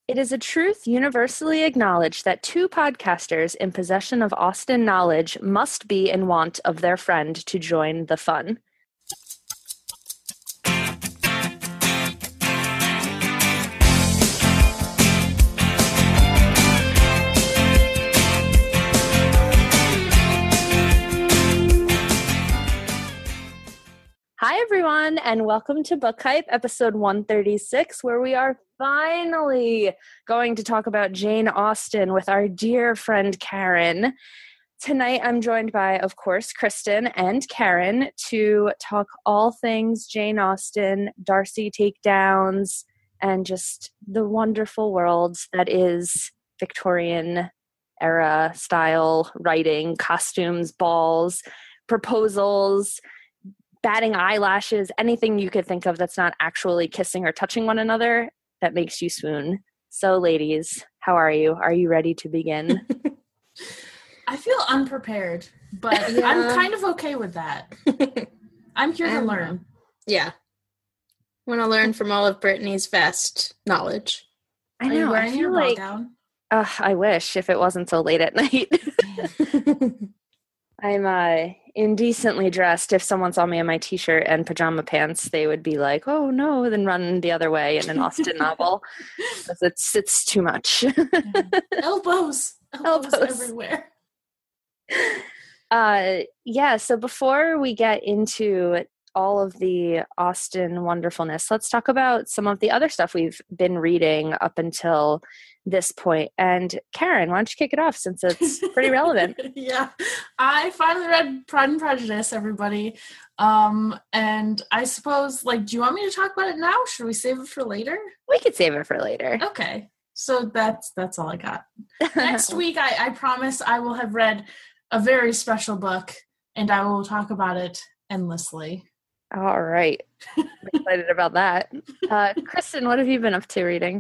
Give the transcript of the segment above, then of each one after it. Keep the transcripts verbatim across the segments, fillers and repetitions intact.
It is a truth universally acknowledged that two podcasters in possession of Austen knowledge must be in want of their friend to join the fun. Hi, everyone, and welcome to Book Hype, episode one thirty-six, where we are finally going to talk about Jane Austen with our dear friend Karen. Tonight, I'm joined by, of course, Kristen and Karen to talk all things Jane Austen, Darcy takedowns, and just the wonderful world that is Victorian era style writing, costumes, balls, proposals, batting eyelashes, anything you could think of that's not actually kissing or touching one another that makes you swoon. So, ladies, how are you? Are you ready to begin? I feel unprepared, but yeah. I'm kind of okay with that. I'm here to um, learn. Yeah. I want to learn from all of Brittany's vast knowledge. I know. Are you wearing I feel your ball like, gown? Uh, I wish, if it wasn't so late at night. I'm uh, indecently dressed. If someone saw me in my t-shirt and pajama pants, they would be like, oh no, then run the other way in an Austen novel. Because it's, it's too much. Yeah. Elbows. Elbows. Elbows everywhere. Uh, yeah, so before we get into all of the Austen wonderfulness, let's talk about some of the other stuff we've been reading up until this point. And Karen, why don't you kick it off since it's pretty relevant? Yeah, I finally read Pride and Prejudice, everybody. Um, and I suppose, like, do you want me to talk about it now? Should we save it for later? We could save it for later. Okay, so that's that's all I got. Next week, I, I promise I will have read a very special book, and I will talk about it endlessly. All right. I'm excited about that. Uh, Kristen, what have you been up to reading?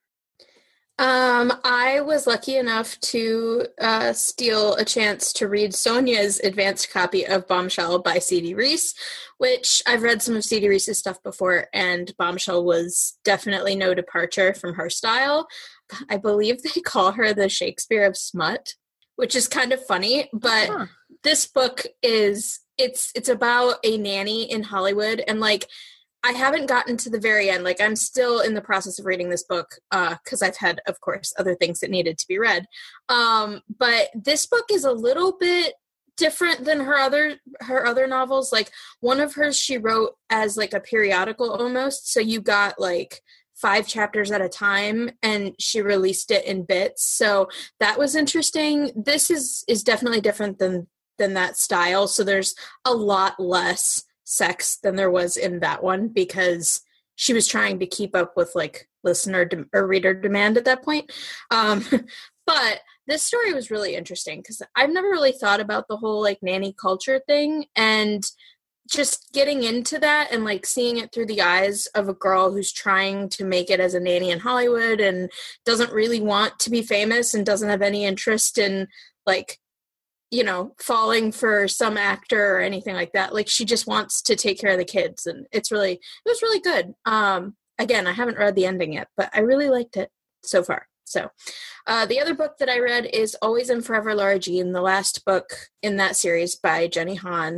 Um, I was lucky enough to uh, steal a chance to read Sonia's advanced copy of Bombshell by C D Reese, which I've read some of C D Reese's stuff before, and Bombshell was definitely no departure from her style. I believe they call her the Shakespeare of smut, which is kind of funny, but huh. This book is, it's it's about a nanny in Hollywood, and like, I haven't gotten to the very end. Like, I'm still in the process of reading this book because uh, I've had, of course, other things that needed to be read. Um, but this book is a little bit different than her other her other novels. Like, one of hers she wrote as like a periodical almost. So you got like five chapters at a time, and she released it in bits. So that was interesting. This is is definitely different than than that style. So there's a lot less sex than there was in that one because she was trying to keep up with like listener de- or reader demand at that point. Um, but this story was really interesting because I've never really thought about the whole like nanny culture thing, and just getting into that and like seeing it through the eyes of a girl who's trying to make it as a nanny in Hollywood and doesn't really want to be famous and doesn't have any interest in like, you know, falling for some actor or anything like that. Like, she just wants to take care of the kids, and it's really, it was really good. Um, again, I haven't read the ending yet, but I really liked it so far. So, uh, the other book that I read is Always and Forever Lara Jean, the last book in that series by Jenny Han,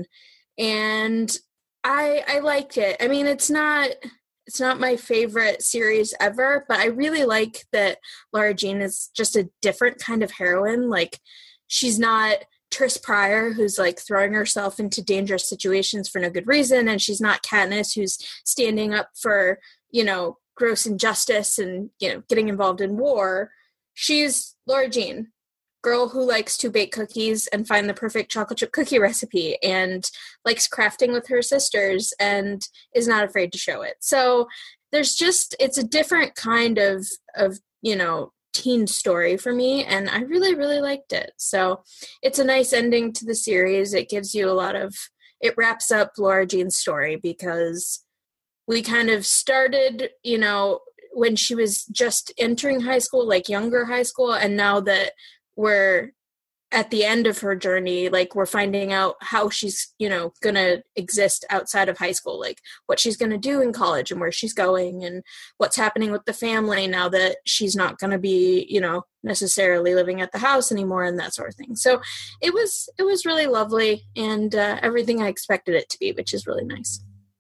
and I I liked it. I mean, it's not it's not my favorite series ever, but I really like that Lara Jean is just a different kind of heroine. Like, she's not Tris Pryor, who's like throwing herself into dangerous situations for no good reason, and she's not Katniss, who's standing up for, you know, gross injustice and, you know, getting involved in war. She's Lara Jean, girl who likes to bake cookies and find the perfect chocolate chip cookie recipe, and likes crafting with her sisters and is not afraid to show it. So there's just, it's a different kind of of you know, teen story for me, and I really, really liked it. So it's a nice ending to the series. It gives you a lot of, it wraps up Lara Jean's story because we kind of started, you know, when she was just entering high school, like younger high school, and now that we're at the end of her journey, like we're finding out how she's, you know, going to exist outside of high school, like what she's going to do in college and where she's going and what's happening with the family now that she's not going to be, you know, necessarily living at the house anymore and that sort of thing. So it was, it was really lovely and uh, everything I expected it to be, which is really nice.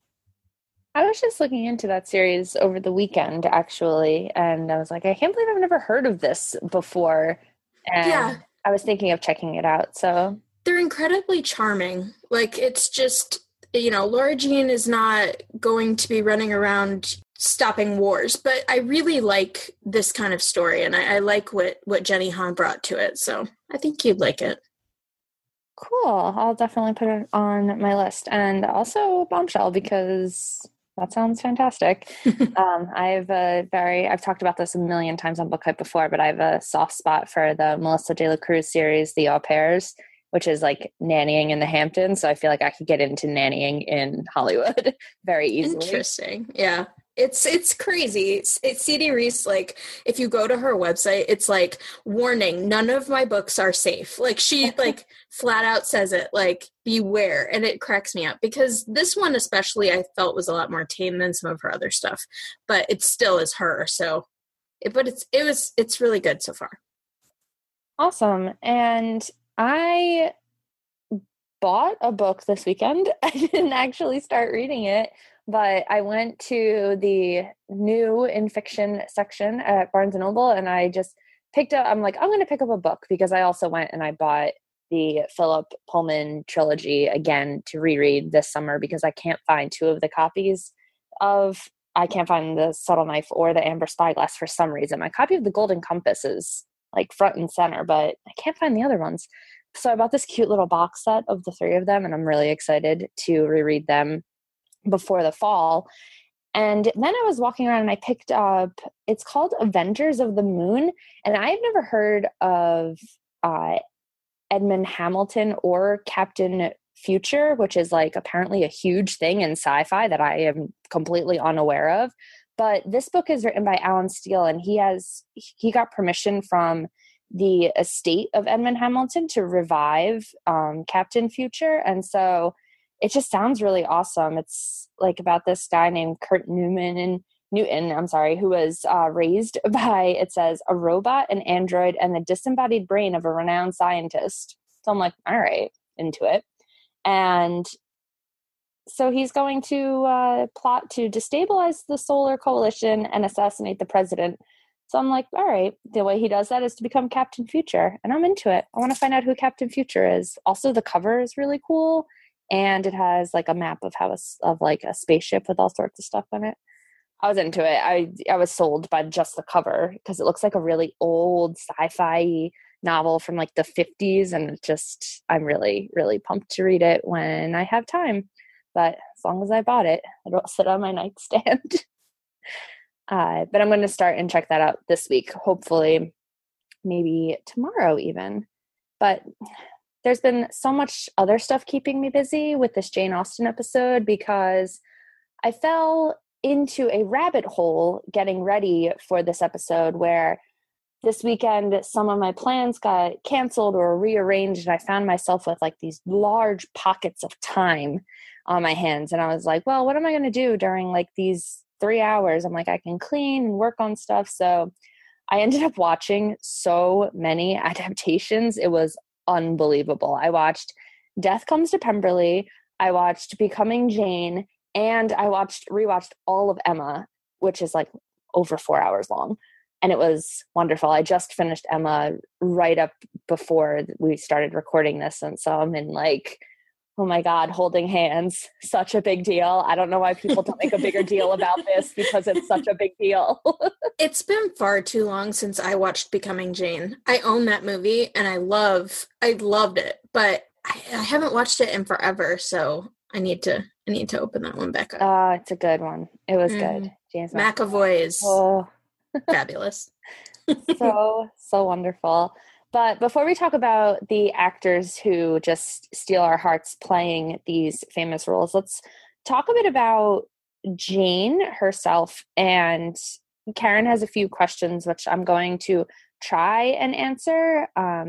I was just looking into that series over the weekend, actually, and I was like, I can't believe I've never heard of this before. And yeah. I was thinking of checking it out. So they're incredibly charming. Like, it's just, you know, Laura Jean is not going to be running around stopping wars, but I really like this kind of story, and I, I like what, what Jenny Han brought to it. So I think you'd like it. Cool. I'll definitely put it on my list. And also Bombshell, because that sounds fantastic. um, I have a very, I've talked about this a million times on Book Hype before, but I have a soft spot for the Melissa De La Cruz series, The Au Pairs, which is like nannying in the Hamptons. So I feel like I could get into nannying in Hollywood very easily. Interesting. Yeah. It's it's crazy. It's, it's C D Reese, like, if you go to her website, it's like, warning, none of my books are safe. Like, she, like, flat out says it, like, beware. And it cracks me up because this one especially I felt was a lot more tame than some of her other stuff. But it still is her. So, it, but it's it was it's really good so far. Awesome. And I bought a book this weekend. I didn't actually start reading it. But I went to the new in fiction section at Barnes and Noble, and I just picked up, I'm like, I'm going to pick up a book, because I also went and I bought the Philip Pullman trilogy again to reread this summer, because I can't find two of the copies of, I can't find the Subtle Knife or the Amber Spyglass for some reason. My copy of the Golden Compass is like front and center, but I can't find the other ones. So I bought this cute little box set of the three of them, and I'm really excited to reread them before the fall. And then I was walking around and I picked up, it's called Avengers of the Moon. And I've never heard of uh, Edmund Hamilton or Captain Future, which is like apparently a huge thing in sci-fi that I am completely unaware of. But this book is written by Alan Steele, and he has, he got permission from the estate of Edmund Hamilton to revive um, Captain Future. And so it just sounds really awesome. It's like about this guy named Kurt Newman and Newton, I'm sorry, who was uh, raised by, it says, a robot, an android, and the disembodied brain of a renowned scientist. So I'm like, all right, into it. And so he's going to uh, plot to destabilize the Solar Coalition and assassinate the president. So I'm like, all right, the way he does that is to become Captain Future. And I'm into it. I want to find out who Captain Future is. Also, the cover is really cool. And it has like a map of how a, of like a spaceship with all sorts of stuff on it. I was into it. I I was sold by just the cover, because it looks like a really old sci-fi novel from like the fifties, and it just, I'm really, really pumped to read it when I have time. But as long as I bought it, it'll sit on my nightstand. uh, but I'm going to start and check that out this week. Hopefully, maybe tomorrow even. But there's been so much other stuff keeping me busy with this Jane Austen episode, because I fell into a rabbit hole getting ready for this episode where this weekend some of my plans got canceled or rearranged, and I found myself with like these large pockets of time on my hands. And I was like, well, what am I going to do during like these three hours? I'm like, I can clean and work on stuff. So I ended up watching so many adaptations. It was unbelievable. I watched Death Comes to Pemberley, I watched Becoming Jane, and I watched rewatched all of Emma, which is like over four hours long. And it was wonderful. I just finished Emma right up before we started recording this. And so I'm in like, oh my God, holding hands. Such a big deal. I don't know why people don't make a bigger deal about this, because it's such a big deal. It's been far too long since I watched Becoming Jane. I own that movie and I love, I loved it, but I, I haven't watched it in forever. So I need to, I need to open that one back up. Uh, it's a good one. It was mm-hmm. good. James McAvoy is oh. fabulous. so, so wonderful. But before we talk about the actors who just steal our hearts playing these famous roles, let's talk a bit about Jane herself. And Karen has a few questions, which I'm going to try and answer. Um,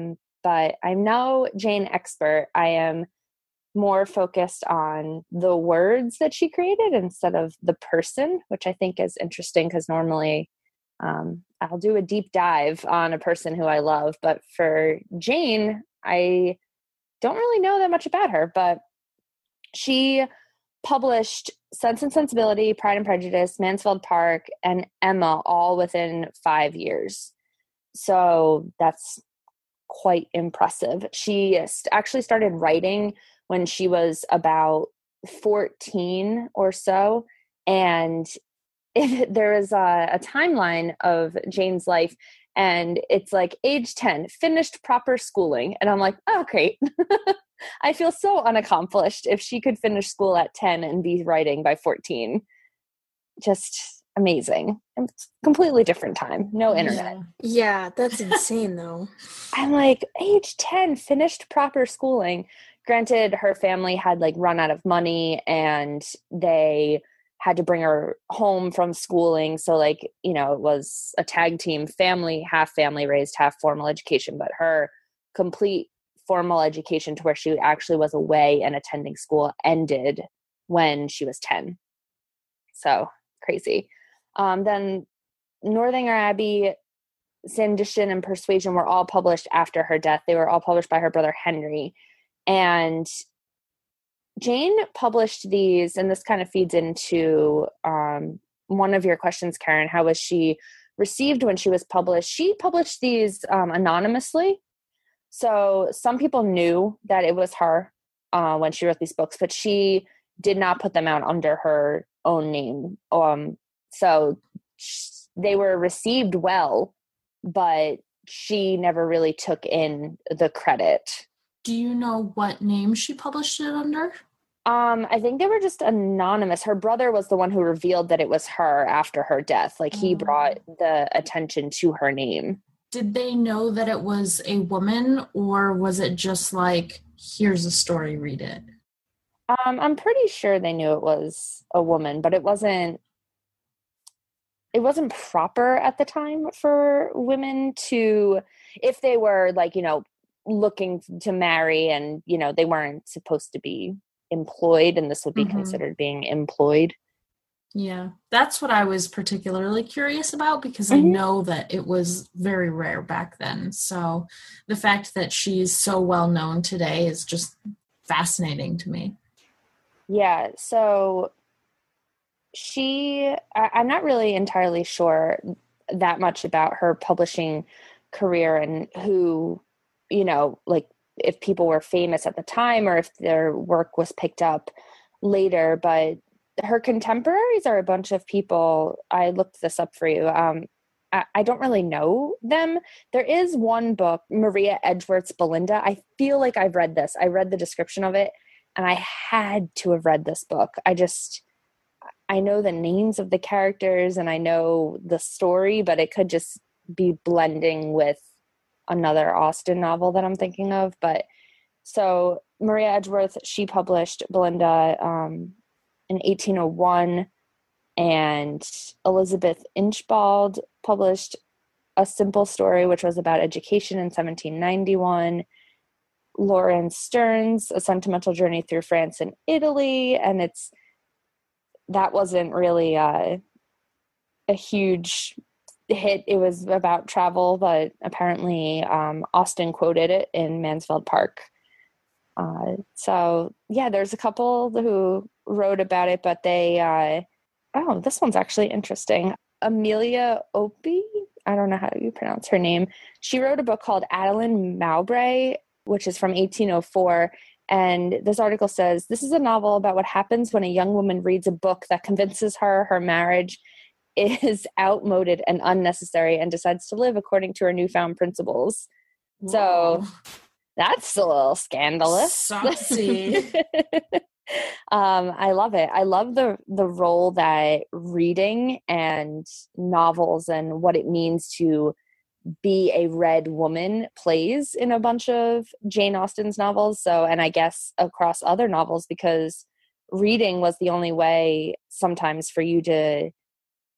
but I'm no Jane expert. I am more focused on the words that she created instead of the person, which I think is interesting because normally um, I'll do a deep dive on a person who I love. But for Jane, I don't really know that much about her, but she published Sense and Sensibility, Pride and Prejudice, Mansfield Park, and Emma all within five years. So that's quite impressive. She actually started writing when she was about fourteen or so. And if there is a, a timeline of Jane's life, and it's like age ten, finished proper schooling. And I'm like, oh, great. I feel so unaccomplished if she could finish school at ten and be writing by fourteen. Just amazing. It's completely different time. No internet. Yeah, yeah, that's insane though. I'm like, age ten, finished proper schooling. Granted, her family had like run out of money and they had to bring her home from schooling. So like, you know, it was a tag team family, half family raised, half formal education, but her complete formal education to where she actually was away and attending school ended when she was ten. So crazy. Um, then Northanger Abbey, Sanditon, and Persuasion were all published after her death. They were all published by her brother Henry. And Jane published these, and this kind of feeds into um, one of your questions, Karen. How was she received when she was published? She published these um, anonymously. So some people knew that it was her uh, when she wrote these books, but she did not put them out under her own name. Um, so sh- they were received well, but she never really took in the credit. Do you know what name she published it under? Um, I think they were just anonymous. Her brother was the one who revealed that it was her after her death. Like he brought the attention to her name. Did they know that it was a woman, or was it just like, here's a story, read it? Um, I'm pretty sure they knew it was a woman, but it wasn't, it wasn't proper at the time for women to, if they were like, you know, looking to marry and, you know, they weren't supposed to be employed, and this would be mm-hmm. considered being employed. Yeah, that's what I was particularly curious about, because mm-hmm. I know that it was very rare back then. So the fact that she's so well known today is just fascinating to me. Yeah, so she, I, I'm not really entirely sure that much about her publishing career and who, you know, like if people were famous at the time or if their work was picked up later, but her contemporaries are a bunch of people. I looked this up for you. Um, I, I don't really know them. There is one book, Maria Edgeworth's Belinda. I feel like I've read this. I read the description of it and I had to have read this book. I just, I know the names of the characters and I know the story, but it could just be blending with another Austen novel that I'm thinking of. But so Maria Edgeworth, she published Belinda um, in eighteen oh one, and Elizabeth Inchbald published A Simple Story, which was about education, in seventeen ninety-one. Lauren Stearns, A Sentimental Journey Through France and Italy, and it's that wasn't really a, a huge hit. It was about travel, but apparently um, Austen quoted it in Mansfield Park. Uh, so yeah, there's a couple who wrote about it, but they, uh, oh, this one's actually interesting. Amelia Opie, I don't know how you pronounce her name. She wrote a book called Adeline Mowbray, which is from eighteen oh four. And this article says, this is a novel about what happens when a young woman reads a book that convinces her her marriage is outmoded and unnecessary and decides to live according to her newfound principles. Whoa. So that's a little scandalous. Saucy. um, I love it. I love the the role that reading and novels and what it means to be a read woman plays in a bunch of Jane Austen's novels. So, and I guess across other novels, because reading was the only way sometimes for you to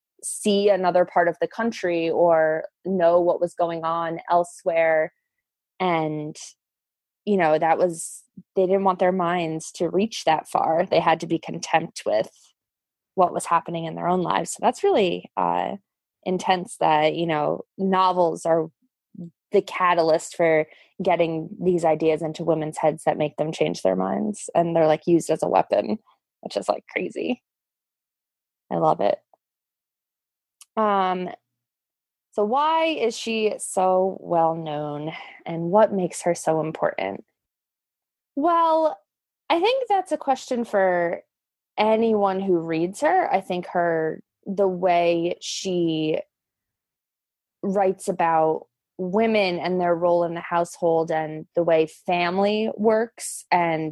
see another part of the country or know what was going on elsewhere And, you know, that was, they didn't want their minds to reach that far. They had to be content with what was happening in their own lives. So that's really uh, intense that, you know, novels are the catalyst for getting these ideas into women's heads that make them change their minds. And they're like used as a weapon, which is like crazy. I love it. Um, so why is she so well known, and what makes her so important? Well, I think that's a question for anyone who reads her. I think her, the way she writes about women and their role in the household and the way family works and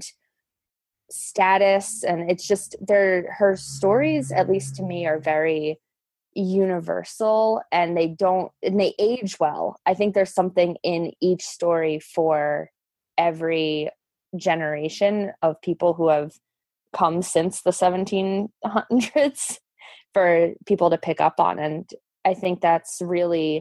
status, and it's just, they're, her stories, at least to me, are very universal, and they don't, and they age well. I think there's something in each story for every generation of people who have come since the seventeen hundreds for people to pick up on. And I think that's really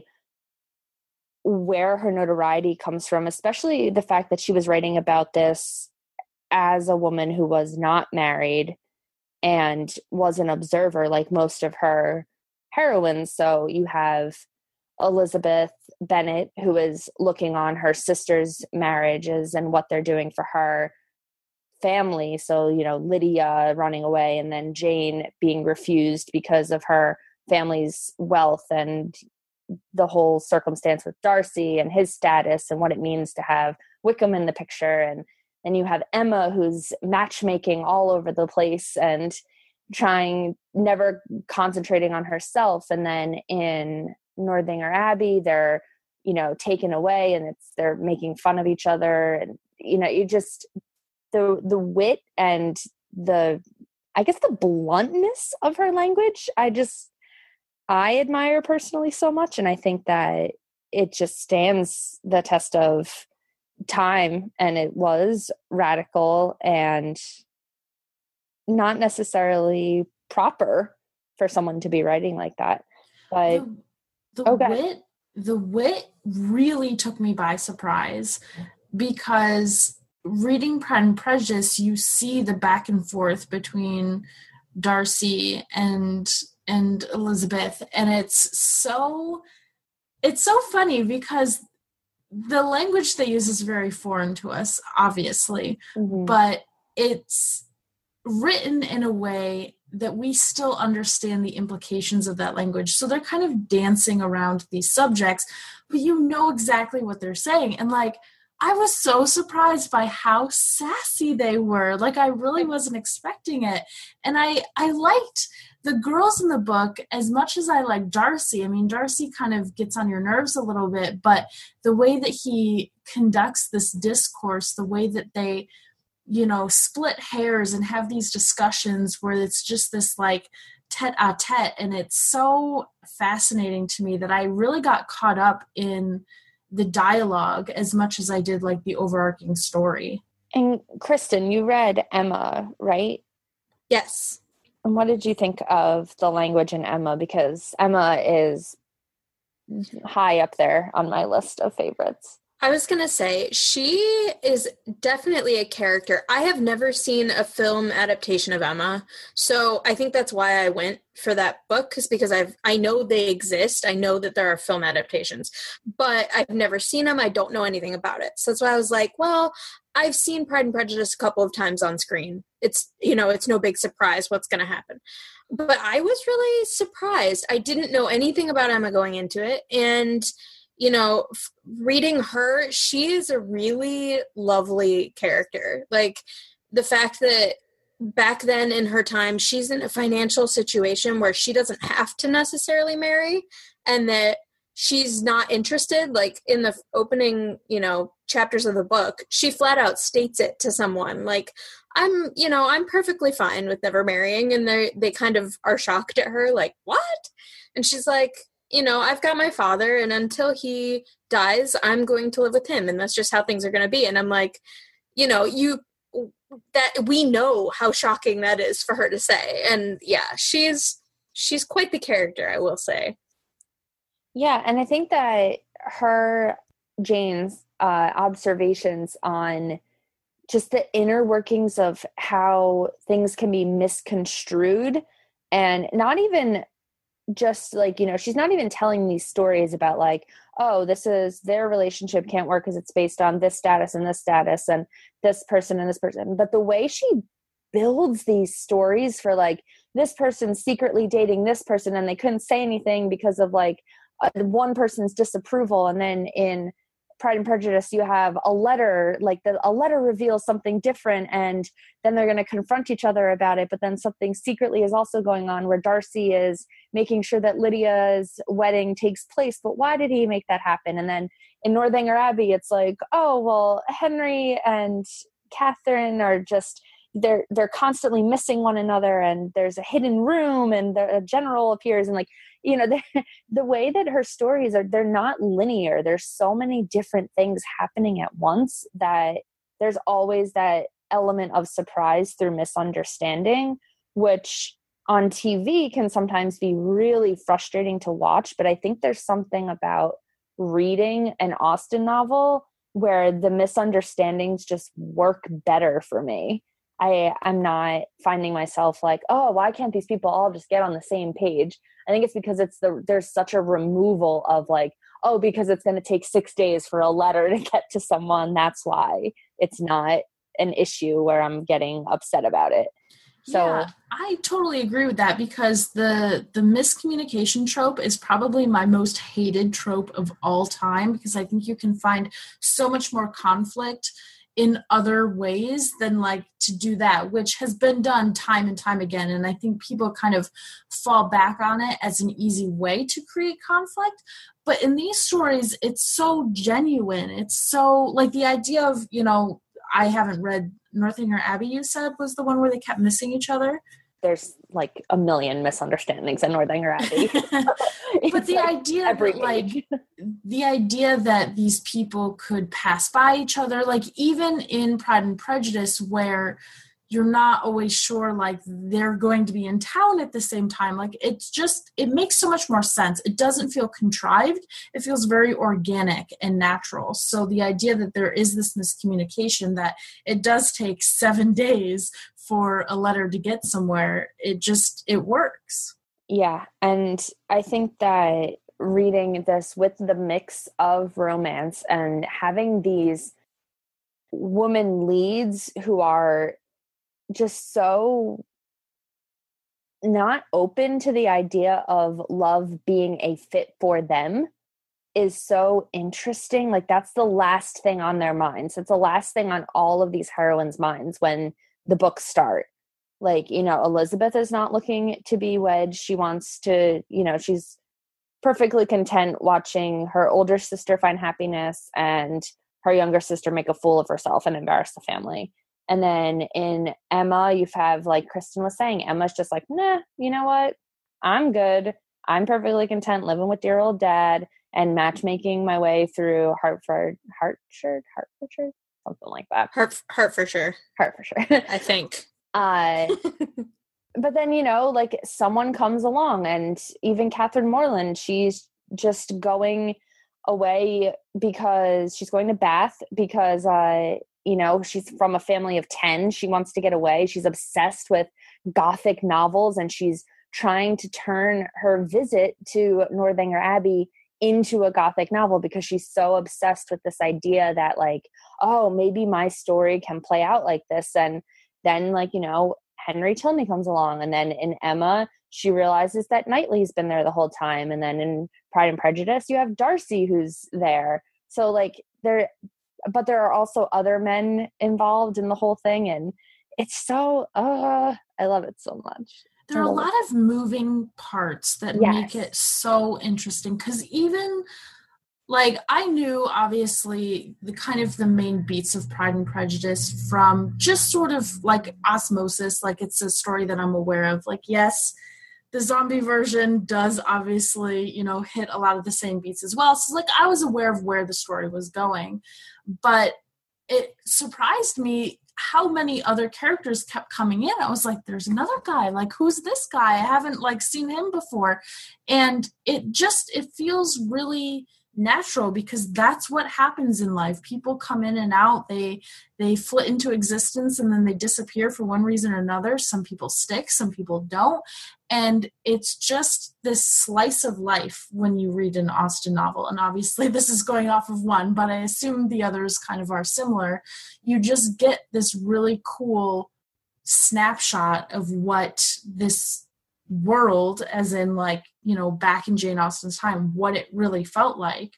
where her notoriety comes from, especially the fact that she was writing about this as a woman who was not married and was an observer like most of her heroines. So you have Elizabeth Bennet, who is looking on her sister's marriages and what they're doing for her family. So, you know, Lydia running away, and then Jane being refused because of her family's wealth, and the whole circumstance with Darcy and his status and what it means to have Wickham in the picture. And then you have Emma, who's matchmaking all over the place and trying, never concentrating on herself. And then in Northanger Abbey, they're, you know, taken away, and it's, they're making fun of each other. And, you know, you just, the, the wit and the, I guess the bluntness of her language, I just, I admire personally so much. And I think that it just stands the test of time, and it was radical and not necessarily proper for someone to be writing like that. But the, the okay. wit, the wit really took me by surprise, because reading Pride and Prejudice, you see the back and forth between Darcy and and Elizabeth, and it's so it's so funny because the language they use is very foreign to us, obviously, mm-hmm. but it's written in a way that we still understand the implications of that language. So they're kind of dancing around these subjects, but you know exactly what they're saying. And like, I was so surprised by how sassy they were. Like, I really wasn't expecting it. And I, I liked the girls in the book as much as I like Darcy. I mean, Darcy kind of gets on your nerves a little bit, but the way that he conducts this discourse, the way that they, you know, split hairs and have these discussions where it's just this like tete-a-tete, and it's so fascinating to me that I really got caught up in the dialogue as much as I did like the overarching story. And Kristen, you read Emma, right? Yes. And what did you think of the language in Emma? Because Emma is high up there on my list of favorites. I was going to say, she is definitely a character. I have never seen a film adaptation of Emma, so I think that's why I went for that book, is because I've, I know they exist. I know that there are film adaptations, but I've never seen them. I don't know anything about it. So that's why I was like, well, I've seen Pride and Prejudice a couple of times on screen. It's, you know, it's no big surprise what's going to happen. But I was really surprised. I didn't know anything about Emma going into it, and you know, f- reading her, she is a really lovely character. Like, the fact that back then in her time, she's in a financial situation where she doesn't have to necessarily marry, and that she's not interested. Like, in the opening, you know, chapters of the book, she flat out states it to someone. Like, I'm, you know, I'm perfectly fine with never marrying. And they they kind of are shocked at her, like, what? And she's like, you know, I've got my father, and until he dies, I'm going to live with him, and that's just how things are going to be. And I'm like, you know, you, that we know how shocking that is for her to say. And yeah, she's, she's quite the character, I will say. Yeah. And I think that her, Jane's uh, observations on just the inner workings of how things can be misconstrued, and not even just like, you know, she's not even telling these stories about like, oh, this is their relationship can't work because it's based on this status and this status and this person and this person. But the way she builds these stories for like this person secretly dating this person and they couldn't say anything because of like uh, one person's disapproval. And then in Pride and Prejudice, you have a letter, like the, a letter reveals something different, and then they're going to confront each other about it. But then something secretly is also going on where Darcy is making sure that Lydia's wedding takes place. But why did he make that happen? And then in Northanger Abbey, it's like, oh, well, Henry and Catherine are just, they're they're constantly missing one another, and there's a hidden room, and the, a general appears, and like, you know, the, the way that her stories are, they're not linear. There's so many different things happening at once that there's always that element of surprise through misunderstanding, which on T V can sometimes be really frustrating to watch. But I think there's something about reading an Austen novel where the misunderstandings just work better for me. I, I'm not finding myself like, oh, why can't these people all just get on the same page? I think it's because it's the there's such a removal of like, oh, because it's going to take six days for a letter to get to someone. That's why it's not an issue where I'm getting upset about it. So yeah, I totally agree with that, because the the miscommunication trope is probably my most hated trope of all time, because I think you can find so much more conflict in other ways than like to do that, which has been done time and time again. And I think people kind of fall back on it as an easy way to create conflict. But in these stories, it's so genuine. It's so like the idea of, you know, I haven't read Northanger Abbey, you said, was the one where they kept missing each other. There's like a million misunderstandings in Northanger Abbey. But the like idea that like the idea that these people could pass by each other, like even in Pride and Prejudice, where you're not always sure like they're going to be in town at the same time, like it's just, it makes so much more sense. It doesn't feel contrived. It feels very organic and natural. So the idea that there is this miscommunication, that it does take seven days for a letter to get somewhere, it just, it works. Yeah. And I think that reading this with the mix of romance and having these woman leads who are just so not open to the idea of love being a fit for them is so interesting. Like that's the last thing on their minds. It's the last thing on all of these heroines' minds when the books start. Like, you know, Elizabeth is not looking to be wed. She wants to, you know, she's perfectly content watching her older sister find happiness and her younger sister make a fool of herself and embarrass the family. And then in Emma, you have, like Kristen was saying, Emma's just like, nah, you know what? I'm good. I'm perfectly content living with dear old dad and matchmaking my way through Hartford, Hartford, Hertfordshire, something like that. Hert- Hertfordshire. Hertfordshire. I think. Uh, but then, you know, like someone comes along, and even Catherine Morland, she's just going away because she's going to Bath because, uh, you know, she's from a family of ten. She wants to get away. She's obsessed with Gothic novels, and she's trying to turn her visit to Northanger Abbey into a Gothic novel because she's so obsessed with this idea that like, oh, maybe my story can play out like this. And then, like, you know, Henry Tilney comes along, and then in Emma, she realizes that Knightley's been there the whole time. And then in Pride and Prejudice, you have Darcy who's there. So like there, but there are also other men involved in the whole thing. And it's so, uh, I love it so much. There are a lot of moving parts that yes. make it so interesting. Cause even like I knew obviously the kind of the main beats of Pride and Prejudice from just sort of like osmosis. Like it's a story that I'm aware of. Like, yes, the zombie version does obviously, you know, hit a lot of the same beats as well. So like I was aware of where the story was going, but it surprised me how many other characters kept coming in. I was like, there's another guy. Like, who's this guy? I haven't like seen him before. And it just, it feels really natural, because that's what happens in life. People come in and out, they they flit into existence, and then they disappear for one reason or another. Some people stick, some people don't, and it's just this slice of life when you read an Austen novel. And obviously this is going off of one, but I assume the others kind of are similar. You just get this really cool snapshot of what this world, as in like, you know, back in Jane Austen's time, what it really felt like.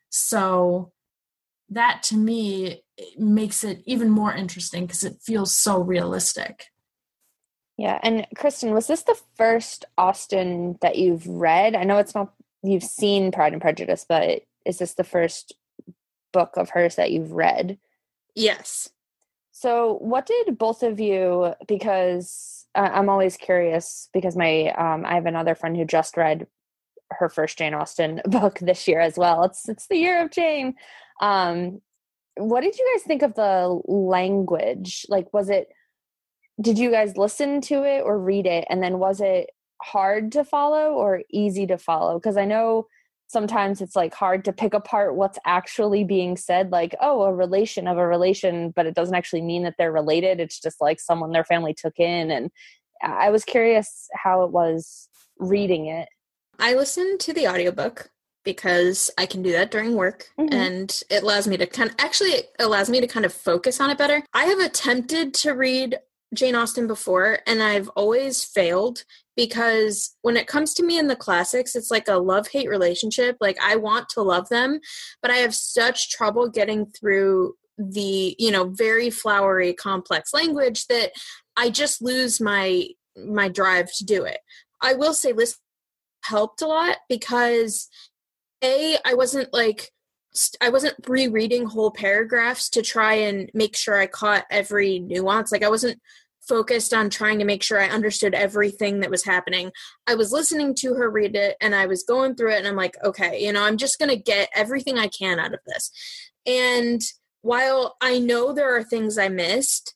So that to me makes it even more interesting because it feels so realistic. Yeah. And Kristen, was this the first Austen that you've read? I know it's not, you've seen Pride and Prejudice, but is this the first book of hers that you've read? Yes. So what did both of you, because uh, I'm always curious, because my um, I have another friend who just read her first Jane Austen book this year as well. It's it's the year of Jane. Um, what did you guys think of the language? Like, was it, did you guys listen to it or read it? And then was it hard to follow or easy to follow? Because I know sometimes it's like hard to pick apart what's actually being said, like, oh, a relation of a relation, but it doesn't actually mean that they're related. It's just like someone their family took in. And I was curious how it was reading it. I listened to the audiobook because I can do that during work, mm-hmm. and it allows me to kind of, actually it allows me to kind of focus on it better. I have attempted to read Jane Austen before, and I've always failed because when it comes to me in the classics, it's like a love-hate relationship. Like, I want to love them, but I have such trouble getting through the, you know, very flowery, complex language that I just lose my my drive to do it. I will say this helped a lot because, A, I wasn't like, I wasn't rereading whole paragraphs to try and make sure I caught every nuance. Like, I wasn't focused on trying to make sure I understood everything that was happening. I was listening to her read it, and I was going through it, and I'm like, okay, you know, I'm just going to get everything I can out of this. And while I know there are things I missed,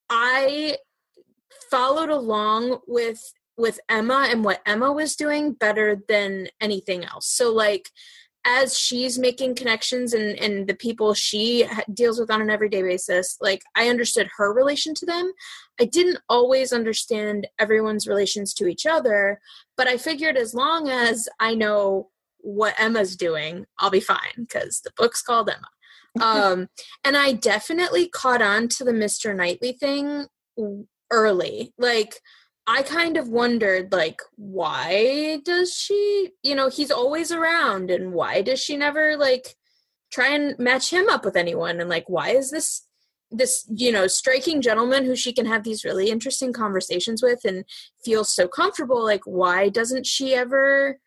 I followed along with with Emma and what Emma was doing better than anything else. So, like, as she's making connections and, and the people she ha- deals with on an everyday basis, like, I understood her relation to them. I didn't always understand everyone's relations to each other, but I figured as long as I know what Emma's doing, I'll be fine, because the book's called Emma. Um, and I definitely caught on to the Mister Knightley thing early. Like, I kind of wondered, like, why does she, you know, he's always around, and why does she never, like, try and match him up with anyone? And, like, why is this, this, you know, striking gentleman who she can have these really interesting conversations with and feel so comfortable, like, why doesn't she ever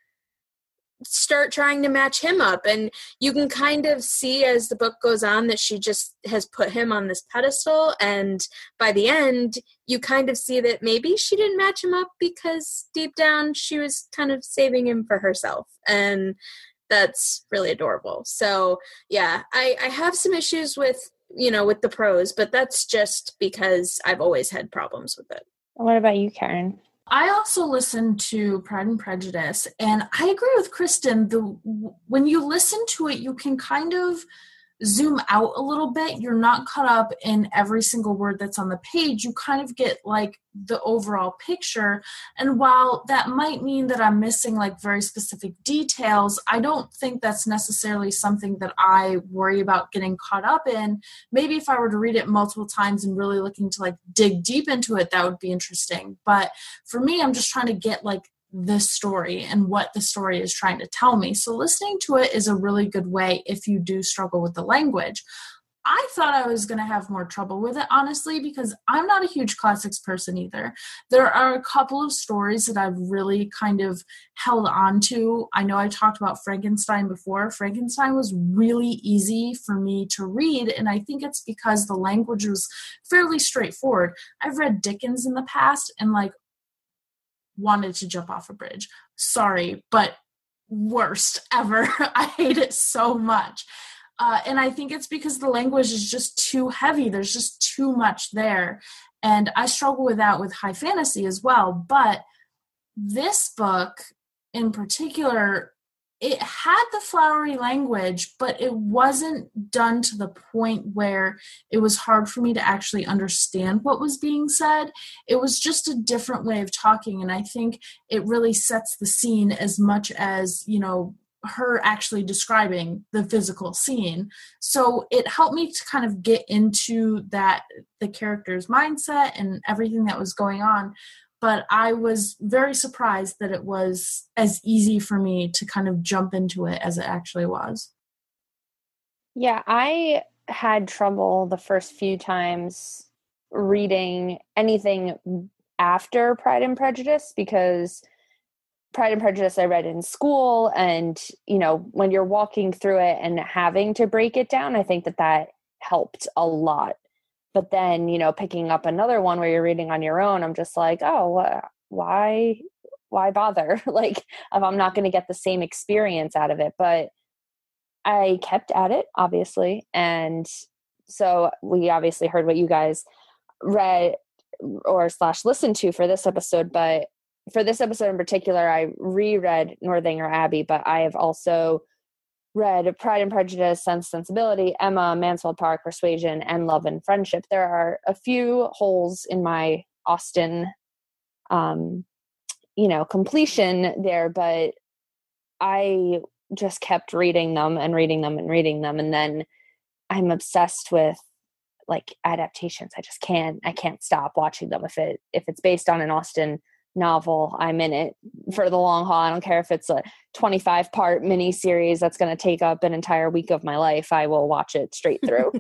start trying to match him up? And you can kind of see as the book goes on that she just has put him on this pedestal, and by the end you kind of see that maybe she didn't match him up because deep down she was kind of saving him for herself, and that's really adorable. So yeah, I, I have some issues with, you know, with the prose, but that's just because I've always had problems with it. What about you, Karen? I also listened to Pride and Prejudice, and I agree with Kristen. The when you listen to it, you can kind of zoom out a little bit. You're not caught up in every single word that's on the page. You kind of get like the overall picture. And while that might mean that I'm missing like very specific details, I don't think that's necessarily something that I worry about getting caught up in. Maybe if I were to read it multiple times and really looking to like dig deep into it, that would be interesting. But for me, I'm just trying to get like this story and what the story is trying to tell me. So listening to it is a really good way if you do struggle with the language. I thought I was going to have more trouble with it, honestly, because I'm not a huge classics person either. There are a couple of stories that I've really kind of held on to. I know I talked about Frankenstein before. Frankenstein was really easy for me to read, and I think it's because the language was fairly straightforward. I've read Dickens in the past, and like, wanted to jump off a bridge. Sorry, but worst ever. I hate it so much. Uh, and I think it's because the language is just too heavy. There's just too much there. And I struggle with that with high fantasy as well. But this book in particular it had the flowery language, but it wasn't done to the point where it was hard for me to actually understand what was being said. It was just a different way of talking, and I think it really sets the scene as much as, you know, her actually describing the physical scene. So it helped me to kind of get into that, the character's mindset and everything that was going on. But I was very surprised that it was as easy for me to kind of jump into it as it actually was. Yeah, I had trouble the first few times reading anything after Pride and Prejudice, because Pride and Prejudice I read in school, and, you know, when you're walking through it and having to break it down, I think that that helped a lot. But then, you know, picking up another one where you're reading on your own, I'm just like, oh, why, why bother? Like, if I'm not going to get the same experience out of it. But I kept at it, obviously. And so we obviously heard what you guys read or slash listened to for this episode. But for this episode in particular, I reread Northanger Abbey, but I have also read Pride and Prejudice, Sense and Sensibility, Emma, Mansfield Park, Persuasion, and Love and Friendship. There are a few holes in my Austen, um, you know, completion there, but I just kept reading them and reading them and reading them. And then I'm obsessed with like adaptations. I just can't, I can't stop watching them. If it, if it's based on an Austen novel, I'm in it for the long haul. I don't care if it's a twenty-five part mini series that's going to take up an entire week of my life. I will watch it straight through.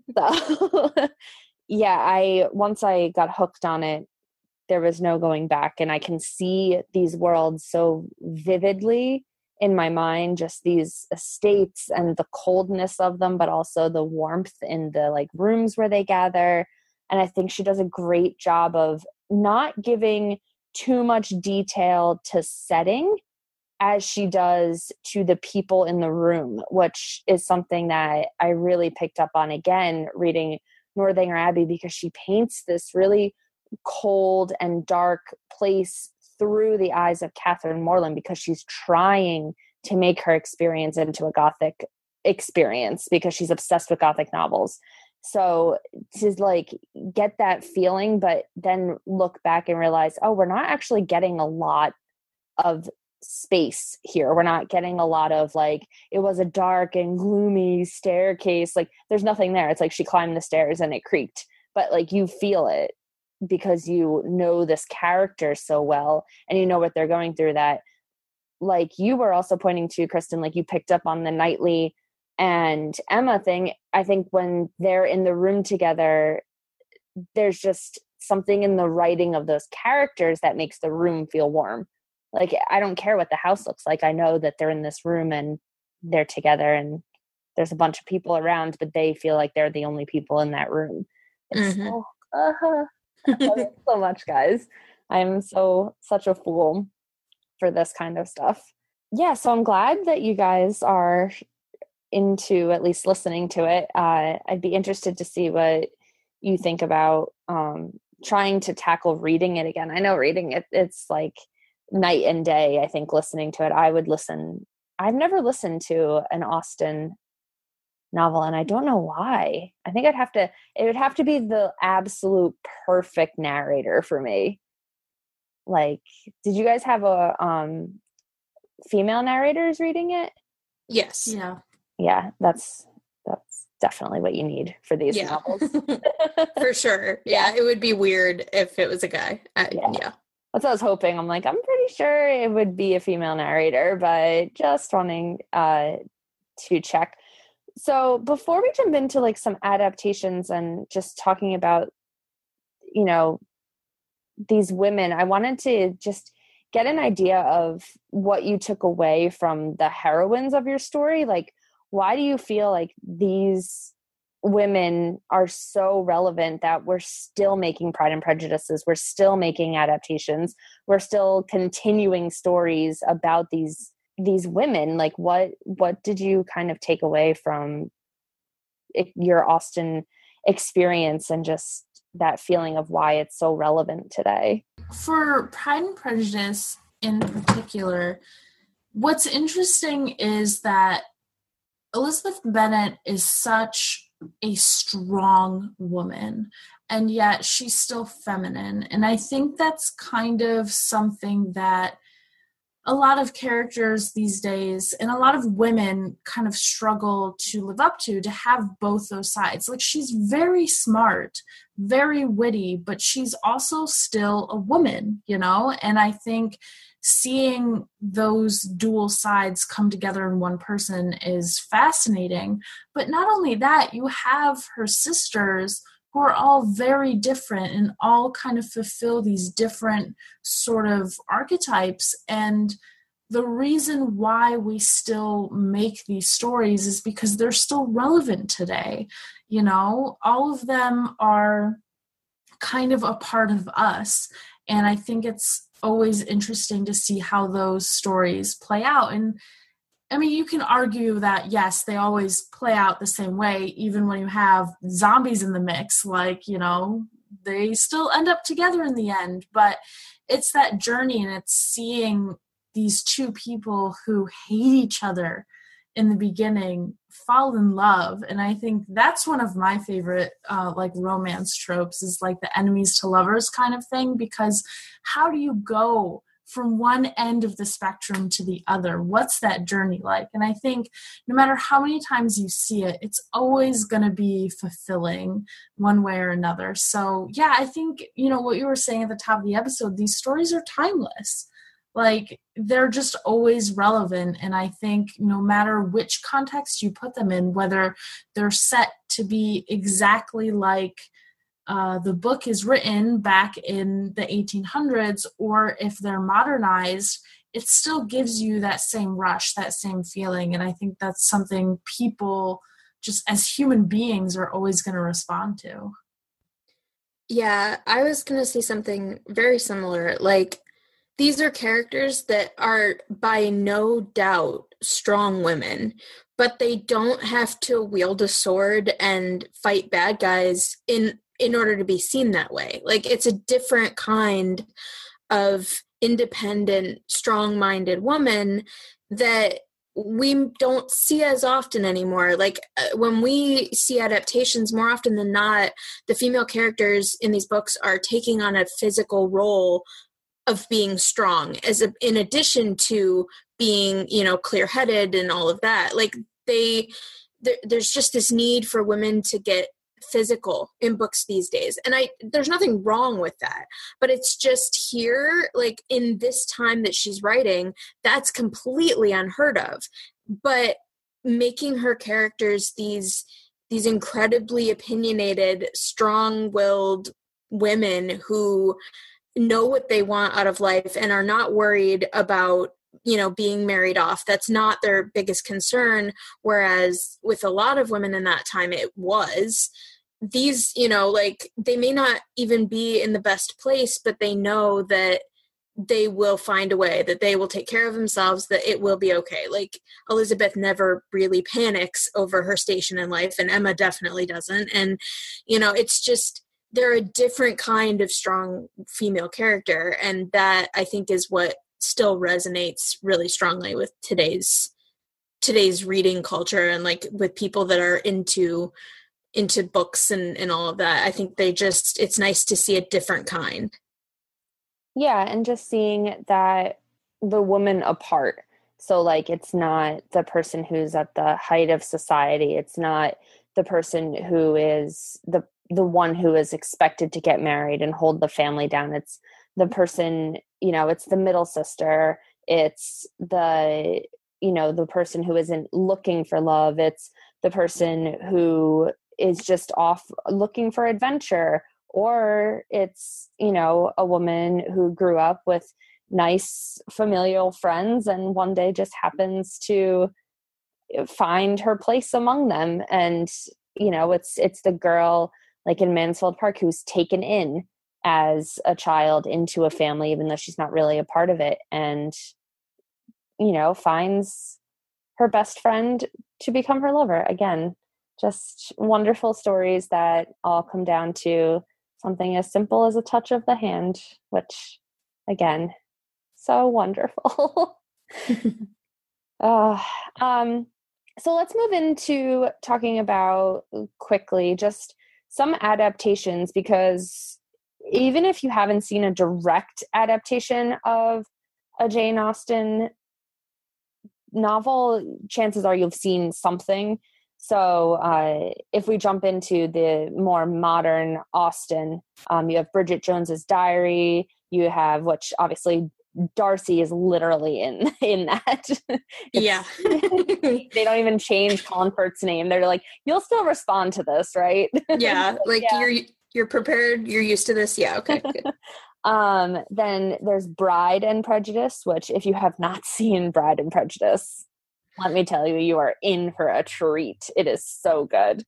So yeah, I, once I got hooked on it, there was no going back. And I can see these worlds so vividly in my mind, just these estates and the coldness of them, but also the warmth in the like rooms where they gather. And I think she does a great job of not giving too much detail to setting as she does to the people in the room, which is something that I really picked up on again reading Northanger Abbey, because she paints this really cold and dark place through the eyes of Catherine Morland, because she's trying to make her experience into a Gothic experience, because she's obsessed with Gothic novels. So to like get that feeling, but then look back and realize, oh, we're not actually getting a lot of space here. We're not getting a lot of like, it was a dark and gloomy staircase. Like there's nothing there. It's like she climbed the stairs and it creaked, but like you feel it because you know this character so well and you know what they're going through. That like you were also pointing to, Kristen, like you picked up on the Knightley and Emma thing. I think when they're in the room together, there's just something in the writing of those characters that makes the room feel warm. Like, I don't care what the house looks like. I know that they're in this room and they're together and there's a bunch of people around, but they feel like they're the only people in that room. It's Mm-hmm. so, uh, I love it so much, guys. I'm so, such a fool for this kind of stuff. Yeah, so I'm glad that you guys are into at least listening to it. Uh, I'd be interested to see what you think about um, trying to tackle reading it again. I know reading it, it's like night and day. I think listening to it, I would listen. I've never listened to an Austen novel, and I don't know why. I think I'd have to, it would have to be the absolute perfect narrator for me. Like, did you guys have a um, female narrators reading it? Yes. Yeah. Yeah, that's that's definitely what you need for these Yeah. novels. For sure. Yeah, Yeah. it would be weird if it was a guy. I, Yeah. yeah. That's what I was hoping. I'm like, I'm pretty sure it would be a female narrator, but just wanting uh, to check. So before we jump into like some adaptations and just talking about, you know, these women, I wanted to just get an idea of what you took away from the heroines of your story. Like, why do you feel like these women are so relevant that we're still making Pride and Prejudices, we're still making adaptations, we're still continuing stories about these these women? Like, what what did you kind of take away from it, your Austen experience, and just that feeling of why it's so relevant today? For Pride and Prejudice in particular, what's interesting is that Elizabeth Bennet is such a strong woman, and yet she's still feminine. And I think that's kind of something that a lot of characters these days and a lot of women kind of struggle to live up to, to have both those sides. Like, she's very smart, very witty, but she's also still a woman, you know? And I think seeing those dual sides come together in one person is fascinating. But not only that, you have her sisters who are all very different and all kind of fulfill these different sort of archetypes. And the reason why we still make these stories is because they're still relevant today. You know, all of them are kind of a part of us. And I think it's always interesting to see how those stories play out. And I mean, you can argue that, yes, they always play out the same way, even when you have zombies in the mix, like, you know, they still end up together in the end. But it's that journey, and it's seeing these two people who hate each other in the beginning fall in love. And I think that's one of my favorite, uh, like, romance tropes, is like the enemies to lovers kind of thing, because how do you go from one end of the spectrum to the other? What's that journey like? And I think no matter how many times you see it, it's always going to be fulfilling one way or another. So yeah, I think, you know, what you were saying at the top of the episode, these stories are timeless. Like, they're just always relevant. And I think no matter which context you put them in, whether they're set to be exactly like Uh, the book is written back in the eighteen hundreds, or if they're modernized, it still gives you that same rush, that same feeling. And I think that's something people, just as human beings, are always going to respond to. Yeah, I was going to say something very similar. Like, these are characters that are by no doubt strong women, but they don't have to wield a sword and fight bad guys in in order to be seen that way. Like, it's a different kind of independent, strong-minded woman that we don't see as often anymore. Like, uh, when we see adaptations, more often than not, the female characters in these books are taking on a physical role of being strong, as a, in addition to being, you know, clear-headed and all of that. Like, they, there, there's just this need for women to get physical in books these days, and I there's nothing wrong with that, but it's just here, like, in this time that she's writing, that's completely unheard of. But making her characters these these incredibly opinionated, strong-willed women who know what they want out of life and are not worried about, you know, being married off. That's not their biggest concern. Whereas with a lot of women in that time, it was. These, you know, like, they may not even be in the best place, but they know that they will find a way, that they will take care of themselves, that it will be okay. Like, Elizabeth never really panics over her station in life, and Emma definitely doesn't. And, you know, it's just, they're a different kind of strong female character, and that, I think, is what still resonates really strongly with today's today's reading culture, and, like, with people that are into into books and, and all of that. I think they just, it's nice to see a different kind. Yeah, and just seeing that the woman apart. So, like, it's not the person who's at the height of society. It's not the person who is the the one who is expected to get married and hold the family down. It's the person, you know, it's the middle sister. It's the, you know, the person who isn't looking for love. It's the person who is just off looking for adventure. Or it's, you know, a woman who grew up with nice familial friends and one day just happens to find her place among them. And, you know, it's it's the girl, like in Mansfield Park, who's taken in as a child into a family, even though she's not really a part of it, and, you know, finds her best friend to become her lover. Again, just wonderful stories that all come down to something as simple as a touch of the hand, which, again, so wonderful. Uh, um, so let's move into talking about quickly just some adaptations, because even if you haven't seen a direct adaptation of a Jane Austen novel, chances are you've seen something. So uh, if we jump into the more modern Austen, um, you have Bridget Jones's Diary. You have, which obviously Darcy is literally in in that. Yeah. They don't even change Colin Firth's name. They're like, you'll still respond to this, right? Yeah, like Yeah. you're you're prepared, you're used to this. Yeah, okay, good. Um, then there's Bride and Prejudice, which if you have not seen Bride and Prejudice, let me tell you, you are in for a treat. It is so good.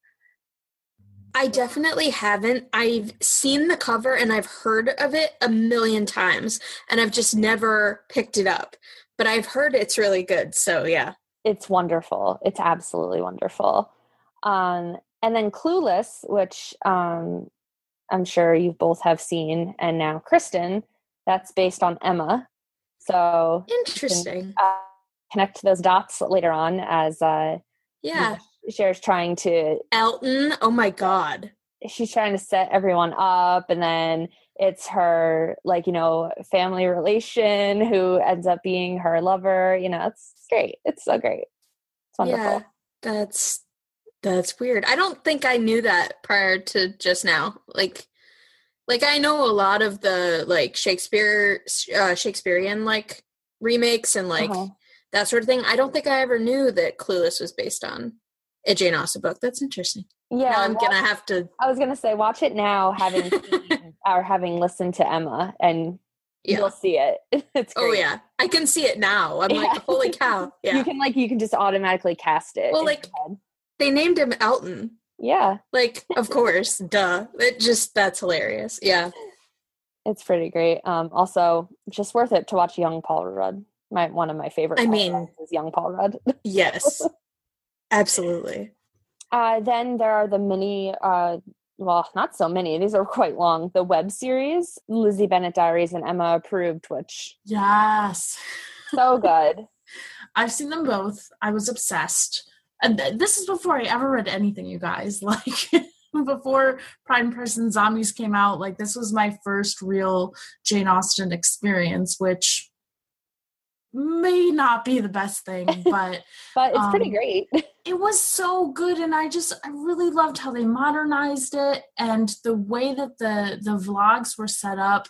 I definitely haven't. I've seen the cover and I've heard of it a million times, and I've just never picked it up. But I've heard it's really good, so yeah. It's wonderful. It's absolutely wonderful. Um, and then Clueless, which um, I'm sure you both have seen, and now Kristen, that's based on Emma. So Interesting. you can, uh, connect those dots later on as uh, Yeah. Cher's trying to Elton, oh my god. She's trying to set everyone up, and then it's her, like, you know, family relation who ends up being her lover. You know, it's great. It's so great. It's wonderful. Yeah, that's that's weird. I don't think I knew that prior to just now. Like like I know a lot of the like Shakespeare uh, Shakespearean like remakes and like uh-huh. that sort of thing. I don't think I ever knew that Clueless was based on a Jane Austen book. That's interesting. Yeah, now I'm watch, gonna have to. I was gonna say, watch it now, having seen or having listened to Emma, and Yeah. you'll see it. It's great. Oh yeah, I can see it now. I'm Yeah. like, holy cow! Yeah, you can like you can just automatically cast it. well, like they named him Elton. Yeah, like of course, duh. It just that's hilarious. Yeah, it's pretty great. Um, also, just worth it to watch young Paul Rudd. My one of my favorite. I Paul mean, Rudds is young Paul Rudd. Yes, absolutely. Uh, then there are the mini, uh, well, not so many. These are quite long. The web series, Lizzie Bennet Diaries and Emma Approved, which yes, so good. I've seen them both. I was obsessed, and th- this is before I ever read anything. You guys, like before Pride and Prejudice and Zombies came out. Like this was my first real Jane Austen experience, which may not be the best thing, but but it's um, pretty great. It was so good, and I just I really loved how they modernized it, and the way that the the vlogs were set up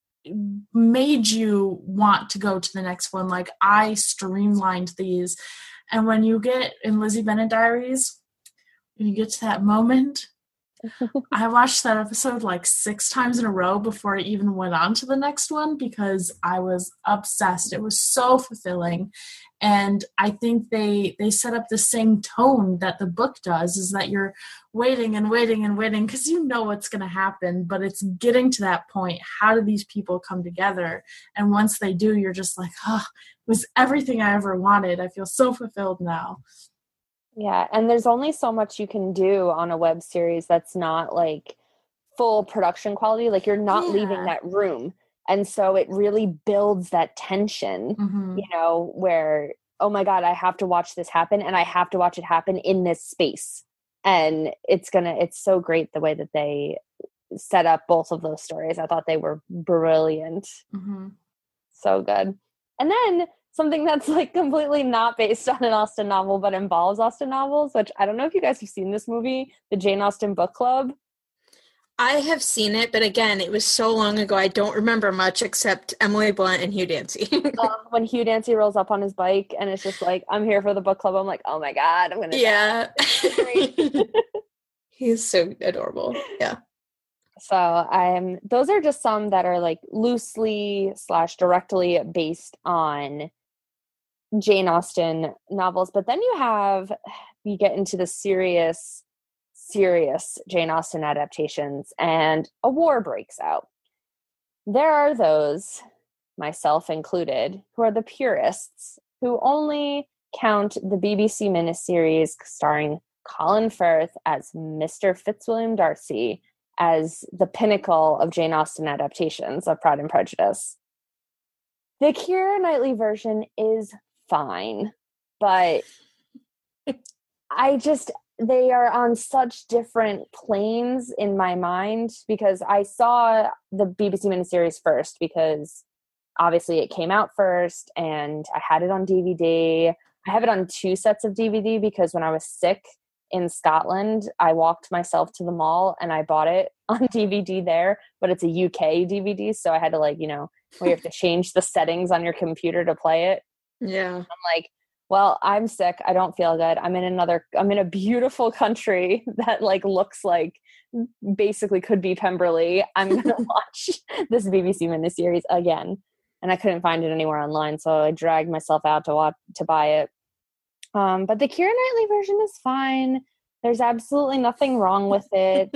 made you want to go to the next one. Like I streamlined these, and when you get in Lizzie Bennet Diaries, when you get to that moment, I watched that episode like six times in a row before I even went on to the next one because I was obsessed. It was so fulfilling. And I think they they set up the same tone that the book does, is that you're waiting and waiting and waiting because you know what's going to happen, but it's getting to that point. How do these people come together? And once they do, you're just like, oh, it was everything I ever wanted. I feel so fulfilled now. Yeah, and there's only so much you can do on a web series that's not like full production quality. Like you're not Yeah. leaving that room. And so it really builds that tension, Mm-hmm. you know, where, oh my God, I have to watch this happen, and I have to watch it happen in this space. And it's gonna, it's so great the way that they set up both of those stories. I thought they were brilliant. Mm-hmm. So good. And then something that's like completely not based on an Austen novel, but involves Austen novels, which I don't know if you guys have seen this movie, the Jane Austen Book Club. I have seen it, but again, it was so long ago, I don't remember much except Emily Blunt and Hugh Dancy. um, when Hugh Dancy rolls up on his bike and it's just like, I'm here for the book club. I'm like, oh my God, I'm going to Yeah. He's so adorable. Yeah. So I'm, those are just some that are like loosely slash directly based on Jane Austen novels. But then you have, you get into the serious, serious Jane Austen adaptations and a war breaks out. There are those, myself included, who are the purists who only count the B B C miniseries starring Colin Firth as Mister Fitzwilliam Darcy as the pinnacle of Jane Austen adaptations of Pride and Prejudice. The Keira Knightley version is fine. but I just, they are on such different planes in my mind because I saw the B B C miniseries first because obviously it came out first and I had it on D V D. I have it on two sets of D V D because when I was sick in Scotland, I walked myself to the mall and I bought it on D V D there, but it's a U K D V D. So I had to like, you know, where you have to change the settings on your computer to play it. Yeah. I'm like, well, I'm sick. I don't feel good. I'm in another, I'm in a beautiful country that like looks like basically could be Pemberley. I'm going to watch this B B C miniseries again. And I couldn't find it anywhere online. So I dragged myself out to watch, to buy it. Um, but the Keira Knightley version is fine. There's absolutely nothing wrong with it.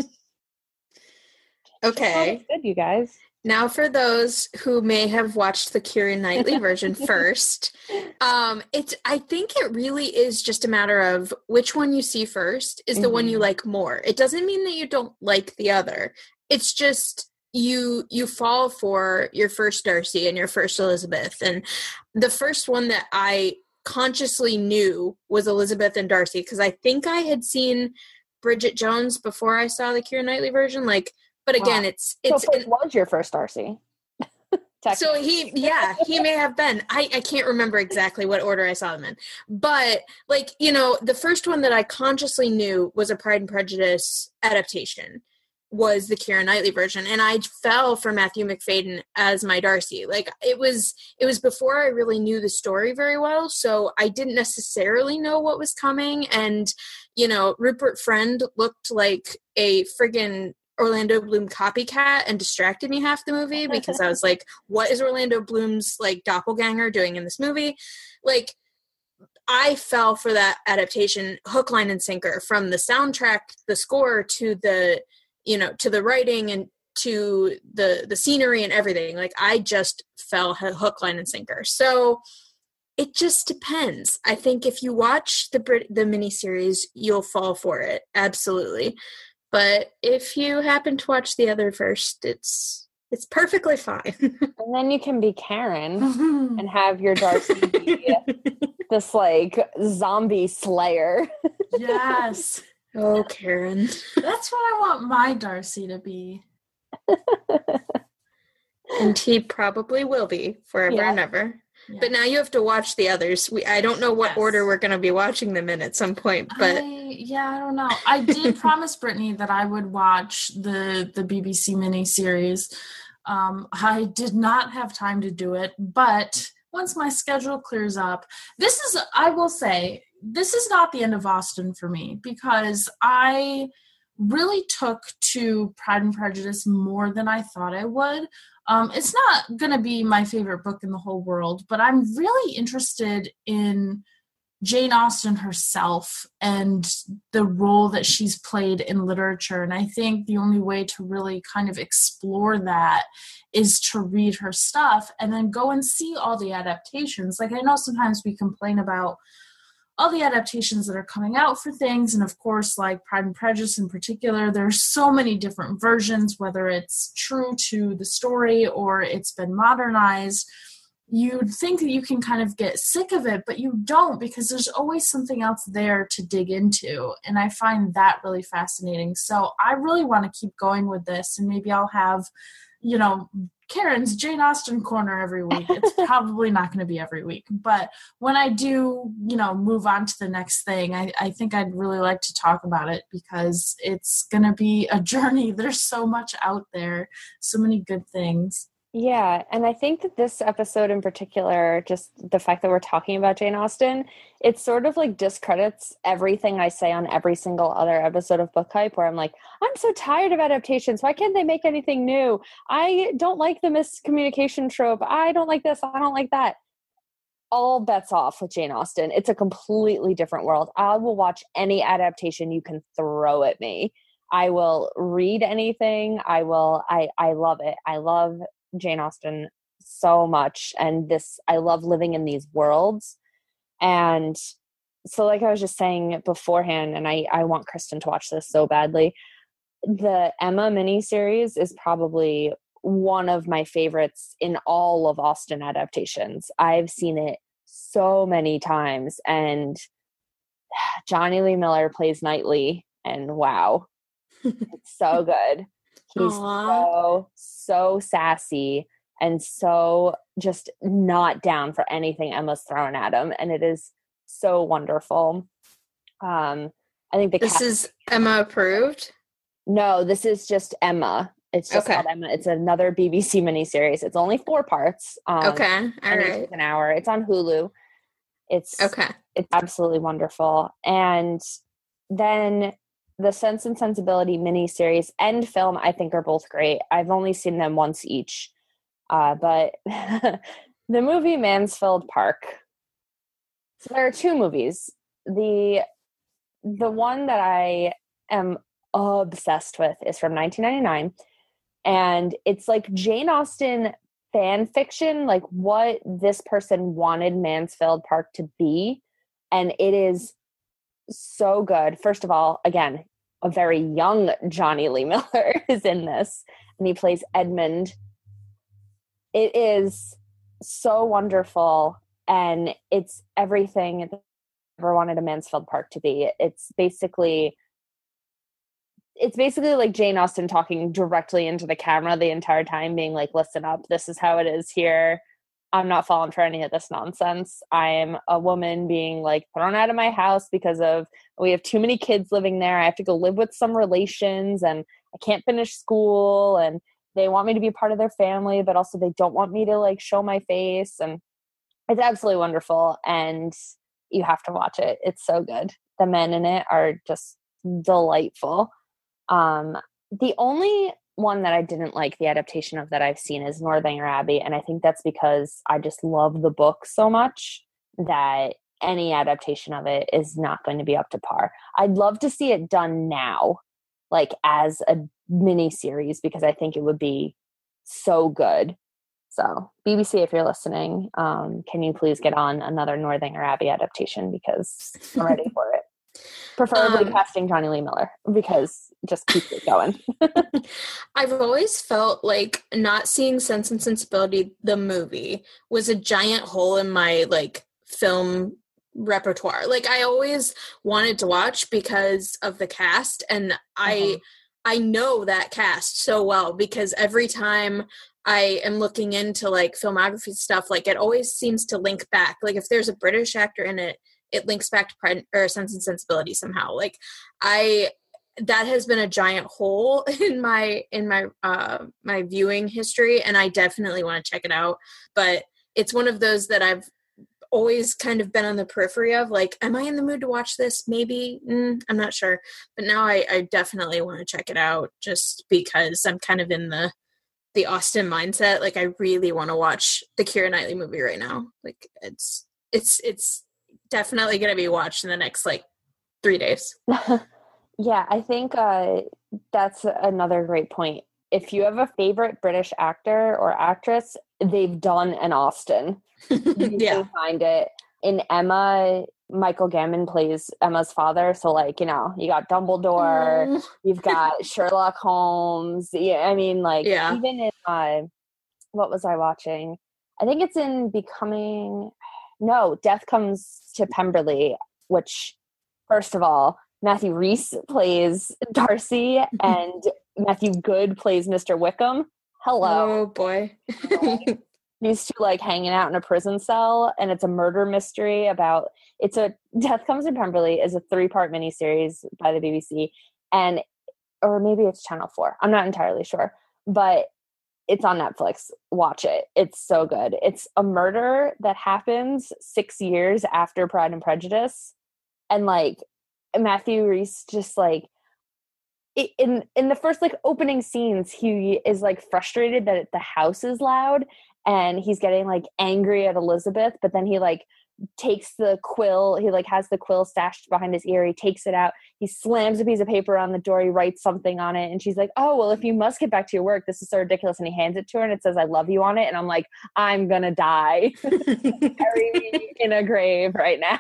Okay. It's good, you guys. Now, for those who may have watched the Keira Knightley version first, um, it's. I think it really is just a matter of which one you see first is the mm-hmm. one you like more. It doesn't mean that you don't like the other. It's just you you fall for your first Darcy and your first Elizabeth. And the first one that I consciously knew was Elizabeth and Darcy because I think I had seen Bridget Jones before I saw the Keira Knightley version. Like. But again, wow. it's it's. So it was your first Darcy. So he, yeah, he may have been. I, I can't remember exactly what order I saw them in. But, like, you know, the first one that I consciously knew was a Pride and Prejudice adaptation was the Keira Knightley version. And I fell for Matthew Macfadyen as my Darcy. Like, it was it was before I really knew the story very well. So I didn't necessarily know what was coming. And, you know, Rupert Friend looked like a friggin' Orlando Bloom copycat and distracted me half the movie because I was like, what is Orlando Bloom's like doppelganger doing in this movie? Like, I fell for that adaptation hook, line, and sinker, from the soundtrack, the score, to the, you know, to the writing and to the the scenery and everything. Like, I just fell hook, line, and sinker. So it just depends. I think if you watch the Brit- the miniseries, you'll fall for it. Absolutely. But if you happen to watch the other first, it's it's perfectly fine. And then you can be Karen and have your Darcy be this like zombie slayer. Yes. Oh, Karen. That's what I want my Darcy to be. And he probably will be forever yeah. and ever. Yeah. But now you have to watch the others. We I don't know what yes. order we're going to be watching them in at some point. But I, yeah, I don't know. I did promise Brittany that I would watch the the B B C miniseries. Um, I did not have time to do it, but once my schedule clears up, this is, I will say, this is not the end of Austen for me because I really took to Pride and Prejudice more than I thought I would. Um, it's not going to be my favorite book in the whole world, but I'm really interested in Jane Austen herself and the role that she's played in literature. And I think the only way to really kind of explore that is to read her stuff and then go and see all the adaptations. Like, I know sometimes we complain about all the adaptations that are coming out for things. And of course, like Pride and Prejudice in particular, there's so many different versions, whether it's true to the story or it's been modernized. You'd think that you can kind of get sick of it, but you don't, because there's always something else there to dig into. And I find that really fascinating. So I really want to keep going with this, and maybe I'll have, you know, Karen's Jane Austen corner every week. It's probably not going to be every week, but when I do, you know, move on to the next thing, I, I think I'd really like to talk about it because it's going to be a journey. There's so much out there, so many good things. Yeah, and I think that this episode in particular, just the fact that we're talking about Jane Austen, it sort of like discredits everything I say on every single other episode of Book Hype, where I'm like, I'm so tired of adaptations. Why can't they make anything new? I don't like the miscommunication trope. I don't like this. I don't like that. All bets off with Jane Austen. It's a completely different world. I will watch any adaptation you can throw at me. I will read anything. I will, I, I love it. I love Jane Austen so much, and this I love living in these worlds. And so, like I was just saying beforehand, and I I want Kristen to watch this so badly, the Emma miniseries is probably one of my favorites in all of Austen adaptations. I've seen it so many times. And Johnny Lee Miller plays Knightley, and wow, it's so good. He's Aww. so, so sassy and so just not down for anything Emma's thrown at him. And it is so wonderful. Um, I think the This cast- is Emma approved? No, this is just Emma. It's just Okay. called Emma. It's another B B C miniseries. It's only four parts. Um, Okay. All and each right. is an hour. It's on Hulu. It's Okay. it's absolutely wonderful. And then the Sense and Sensibility miniseries and film, I think, are both great. I've only seen them once each. Uh, but the movie Mansfield Park. So there are two movies. The the one that I am obsessed with is from nineteen ninety-nine. And it's like Jane Austen fan fiction, like what this person wanted Mansfield Park to be. And it is so good. First of all, again, a very young Johnny Lee Miller is in this, and he plays Edmund. It is so wonderful, and it's everything that I ever wanted a Mansfield Park to be. It's basically it's basically like Jane Austen talking directly into the camera the entire time, being like, listen up, this is how it is here. I'm not falling for any of this nonsense. I am a woman being like thrown out of my house because of we have too many kids living there. I have to go live with some relations, and I can't finish school, and they want me to be part of their family, but also they don't want me to like show my face. And it's absolutely wonderful. And you have to watch it. It's so good. The men in it are just delightful. Um, the only one that I didn't like the adaptation of that I've seen is Northanger Abbey. And I think that's because I just love the book so much that any adaptation of it is not going to be up to par. I'd love to see it done now, like as a mini series, because I think it would be so good. So B B C, if you're listening, um, can you please get on another Northanger Abbey adaptation, because I'm ready for it. Preferably um, casting Johnny Lee Miller, because just keep it going. I've always felt like not seeing Sense and Sensibility, the movie, was a giant hole in my like film repertoire. Like I always wanted to watch because of the cast, and I uh-huh. I know that cast so well because every time I am looking into like filmography stuff, like it always seems to link back. Like if there's a British actor in it, it links back to Pride or Sense and Sensibility somehow. Like I, that has been a giant hole in my, in my, uh, my viewing history. And I definitely want to check it out, but it's one of those that I've always kind of been on the periphery of, like, am I in the mood to watch this? Maybe, mm, I'm not sure. But now I, I definitely want to check it out just because I'm kind of in the, the Austen mindset. Like I really want to watch the Keira Knightley movie right now. Like it's, it's, it's, definitely going to be watched in the next like three days. Yeah, I think uh, that's another great point. If you have a favorite British actor or actress, they've done an Austen. You Yeah. can find it. In Emma, Michael Gambon plays Emma's father. So like, you know, you got Dumbledore, mm. you've got Sherlock Holmes. Yeah, I mean like yeah. even in, uh, what was I watching? I think it's in Becoming... No, Death Comes to Pemberley, which, first of all, Matthew Rhys plays Darcy and Matthew Good plays Mister Wickham. Hello. Oh, boy. These two, like, hanging out in a prison cell, and it's a murder mystery about... It's a... Death Comes to Pemberley is a three-part miniseries by the B B C, and... Or maybe it's Channel four. I'm not entirely sure. But... It's on Netflix. Watch it. It's so good. It's a murder that happens six years after Pride and Prejudice. And like Matthew Rhys just like in in the first like opening scenes, he is like frustrated that the house is loud and he's getting like angry at Elizabeth, but then he like takes the quill, he like has the quill stashed behind his ear, he takes it out, he slams a piece of paper on the door, he writes something on it, and she's like, oh, well, if you must get back to your work, this is so ridiculous, and he hands it to her and it says I love you on it, and I'm like, I'm gonna die. Bury me in a grave right now.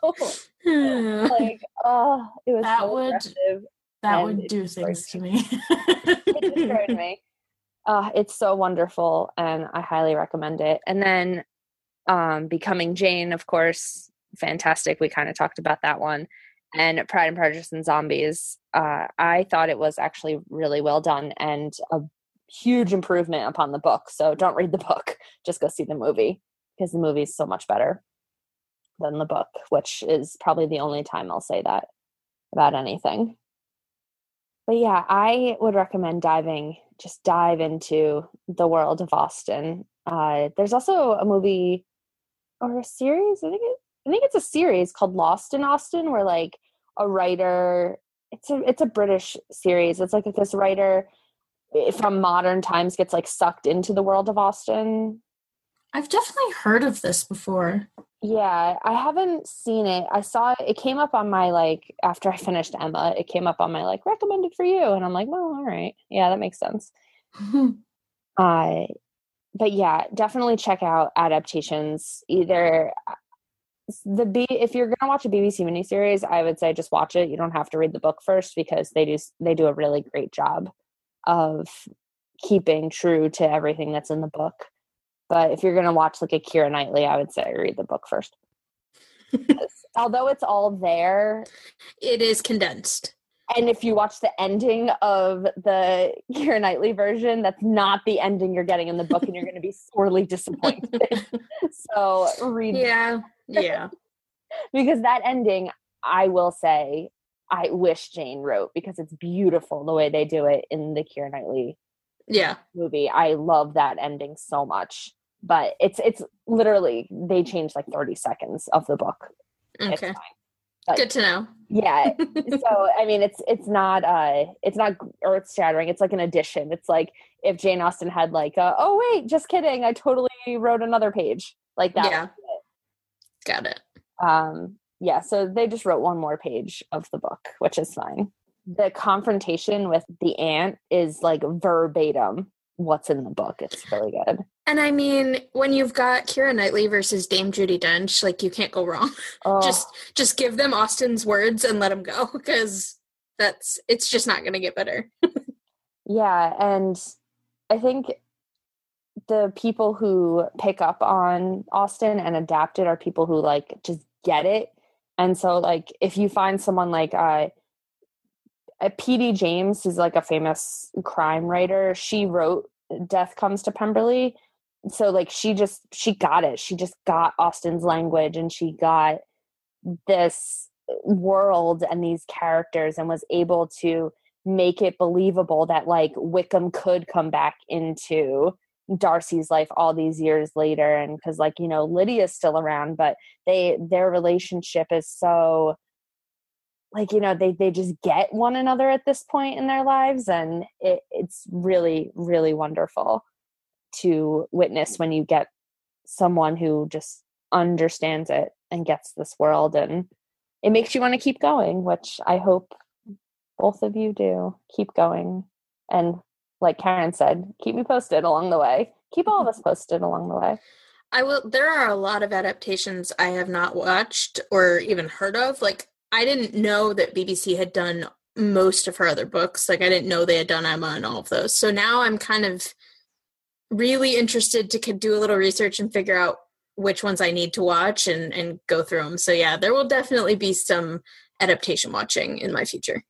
Like, oh, it was that so would aggressive, that would do things to me. It destroyed me. Uh, it's so wonderful, and I highly recommend it. And then Um, Becoming Jane, of course, fantastic. We kind of talked about that one. And Pride and Prejudice and Zombies. Uh, I thought it was actually really well done and a huge improvement upon the book. So don't read the book. Just go see the movie because the movie is so much better than the book, which is probably the only time I'll say that about anything. But yeah, I would recommend diving, just dive into the world of Austen. Uh, there's also a movie or a series. I think it, I think it's a series called Lost in Austen, where like a writer, it's a it's a British series. It's like if this writer from modern times gets like sucked into the world of Austen. I've definitely heard of this before. Yeah, I haven't seen it. I saw it. It came up on my like after I finished Emma. It came up on my like recommended for you, and I'm like, well, all right, yeah, that makes sense. uh, but yeah, definitely check out adaptations. Either the B if you're gonna watch a B B C miniseries, I would say just watch it. You don't have to read the book first because they do they do a really great job of keeping true to everything that's in the book. But if you're gonna watch like a Keira Knightley, I would say read the book first. Although it's all there, it is condensed. And if you watch the ending of the Keira Knightley version, that's not the ending you're getting in the book, and you're going to be sorely disappointed. So read. Yeah, yeah. Because that ending, I will say, I wish Jane wrote because it's beautiful the way they do it in the Keira Knightley yeah. movie. I love that ending so much. But it's it's literally, they changed like thirty seconds of the book. Okay. But, good to know. Yeah. So I mean, it's it's not uh it's not earth shattering. It's like an addition. It's like if Jane Austen had like, uh, oh wait, just kidding, I totally wrote another page like that. Yeah. It. Got it. Um. Yeah. So they just wrote one more page of the book, which is fine. The confrontation with the aunt is like verbatim what's in the book. It's really good. And I mean, when you've got Keira Knightley versus Dame Judi Dench, like you can't go wrong. Oh. Just just give them Austen's words and let them go, because that's it's just not going to get better. Yeah, and I think the people who pick up on Austen and adapt it are people who like just get it. And so like if you find someone like uh P D James is like a famous crime writer. She wrote Death Comes to Pemberley. So like she just she got it. She just got Austen's language, and she got this world and these characters, and was able to make it believable that like Wickham could come back into Darcy's life all these years later. And because like, you know, Lydia's still around, but they their relationship is so like, you know, they, they just get one another at this point in their lives. And it, it's really, really wonderful to witness when you get someone who just understands it and gets this world. And it makes you want to keep going, which I hope both of you do. Keep going. And like Karen said, keep me posted along the way. Keep all of us posted along the way. I will. There are a lot of adaptations I have not watched or even heard of. Like, I didn't know that B B C had done most of her other books. Like, I didn't know they had done Emma and all of those. So now I'm kind of really interested to do a little research and figure out which ones I need to watch and, and go through them. So yeah, there will definitely be some adaptation watching in my future.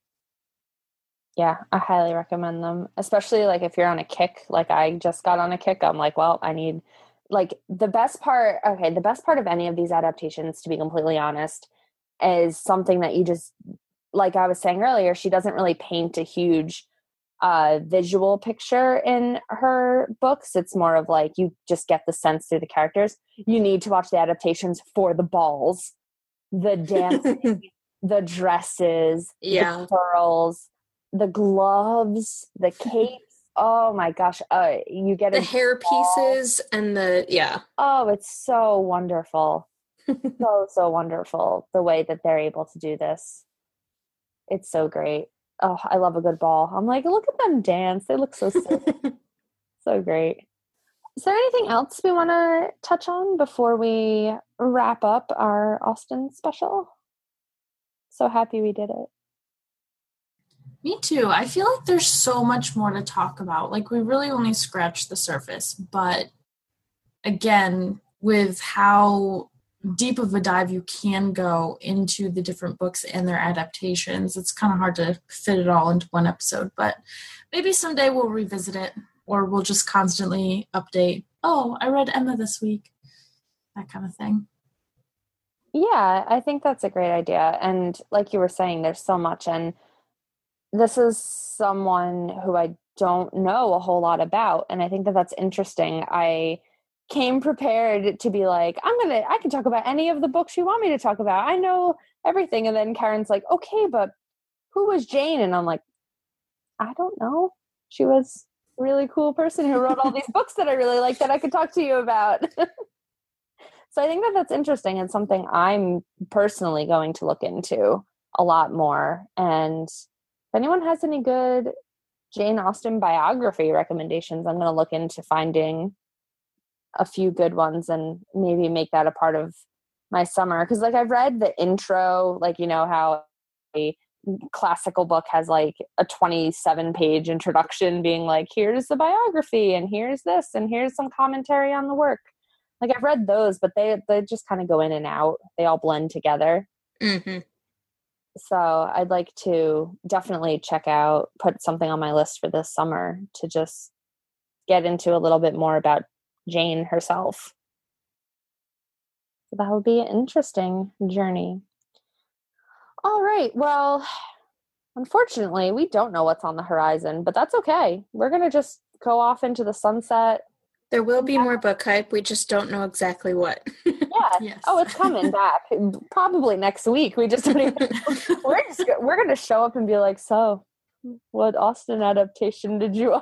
Yeah, I highly recommend them, especially like if you're on a kick, like I just got on a kick. I'm like, well, I need like the best part. Okay. The best part of any of these adaptations, to be completely honest, is something that you just, like I was saying earlier, she doesn't really paint a huge uh, visual picture in her books. It's more of like, you just get the sense through the characters. You need to watch the adaptations for the balls, the dancing, the dresses, yeah. the pearls, the gloves, the capes. Oh my gosh. Uh, you get the hair pieces and the, yeah. Oh, it's so wonderful. so, so wonderful the way that they're able to do this. It's so great. Oh, I love a good ball. I'm like, look at them dance. They look so sick. So great. Is there anything else we want to touch on before we wrap up our Austen special? So happy we did it. Me too. I feel like there's so much more to talk about. Like, we really only scratched the surface. But again, with how deep of a dive you can go into the different books and their adaptations. It's kind of hard to fit it all into one episode, but maybe someday we'll revisit it, or we'll just constantly update. Oh, I read Emma this week. That kind of thing. Yeah, I think that's a great idea. And like you were saying, there's so much. And this is someone who I don't know a whole lot about. And I think that that's interesting. I came prepared to be like, I'm going to, I can talk about any of the books you want me to talk about. I know everything. And then Karen's like, okay, but who was Jane? And I'm like, I don't know. She was a really cool person who wrote all these books that I really like that I could talk to you about. So I think that that's interesting and something I'm personally going to look into a lot more. And if anyone has any good Jane Austen biography recommendations, I'm going to look into finding a few good ones and maybe make that a part of my summer. Because like I've read the intro, like, you know, how a classical book has like a twenty-seven page introduction being like, here's the biography and here's this and here's some commentary on the work. Like I've read those, but they they just kind of go in and out. They all blend together. Mm-hmm. So I'd like to definitely check out, put something on my list for this summer to just get into a little bit more about Jane herself. So that would be an interesting journey. All right. Well, unfortunately, we don't know what's on the horizon, but that's okay. We're going to just go off into the sunset. There will be more book hype. We just don't know exactly what. Yeah. Yes. Oh, it's coming back. Probably next week. We just don't even. we're just we're going to show up and be like, so, what Austen adaptation did you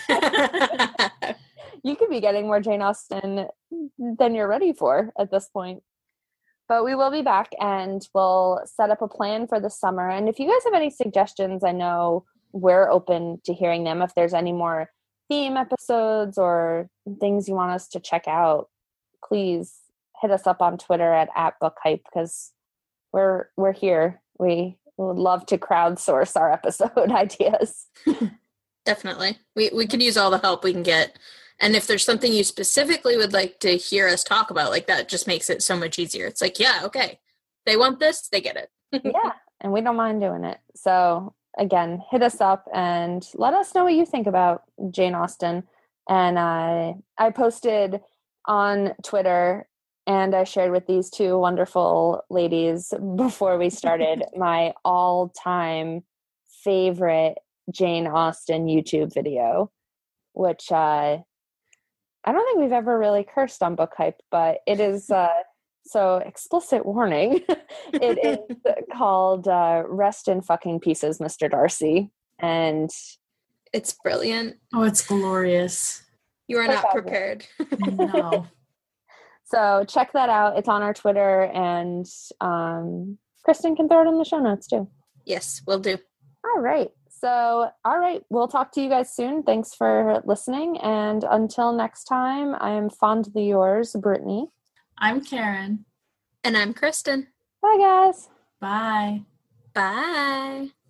watch? You could be getting more Jane Austen than you're ready for at this point. But we will be back and we'll set up a plan for the summer. And if you guys have any suggestions, I know we're open to hearing them. If there's any more theme episodes or things you want us to check out, please hit us up on Twitter at, at bookhype, because we're we're here. We would love to crowdsource our episode ideas. Definitely. We we can use all the help we can get. And if there's something you specifically would like to hear us talk about, like that just makes it so much easier. It's like, yeah, okay. They want this, they get it. Yeah, and we don't mind doing it. So again, hit us up and let us know what you think about Jane Austen. And I I posted on Twitter and I shared with these two wonderful ladies before we started my all-time favorite Jane Austen YouTube video, which uh, I don't think we've ever really cursed on Book Hype, but it is, uh, so explicit warning, it is called uh, Rest in Fucking Pieces, Mister Darcy. And it's brilliant. Oh, it's glorious. You are not prepared. No. So check that out. It's on our Twitter, and um, Kristen can throw it in the show notes too. Yes, will do. All right. So, all right, we'll talk to you guys soon. Thanks for listening. And until next time, I am fondly yours, Brittany. I'm Karen. And I'm Kristen. Bye, guys. Bye. Bye.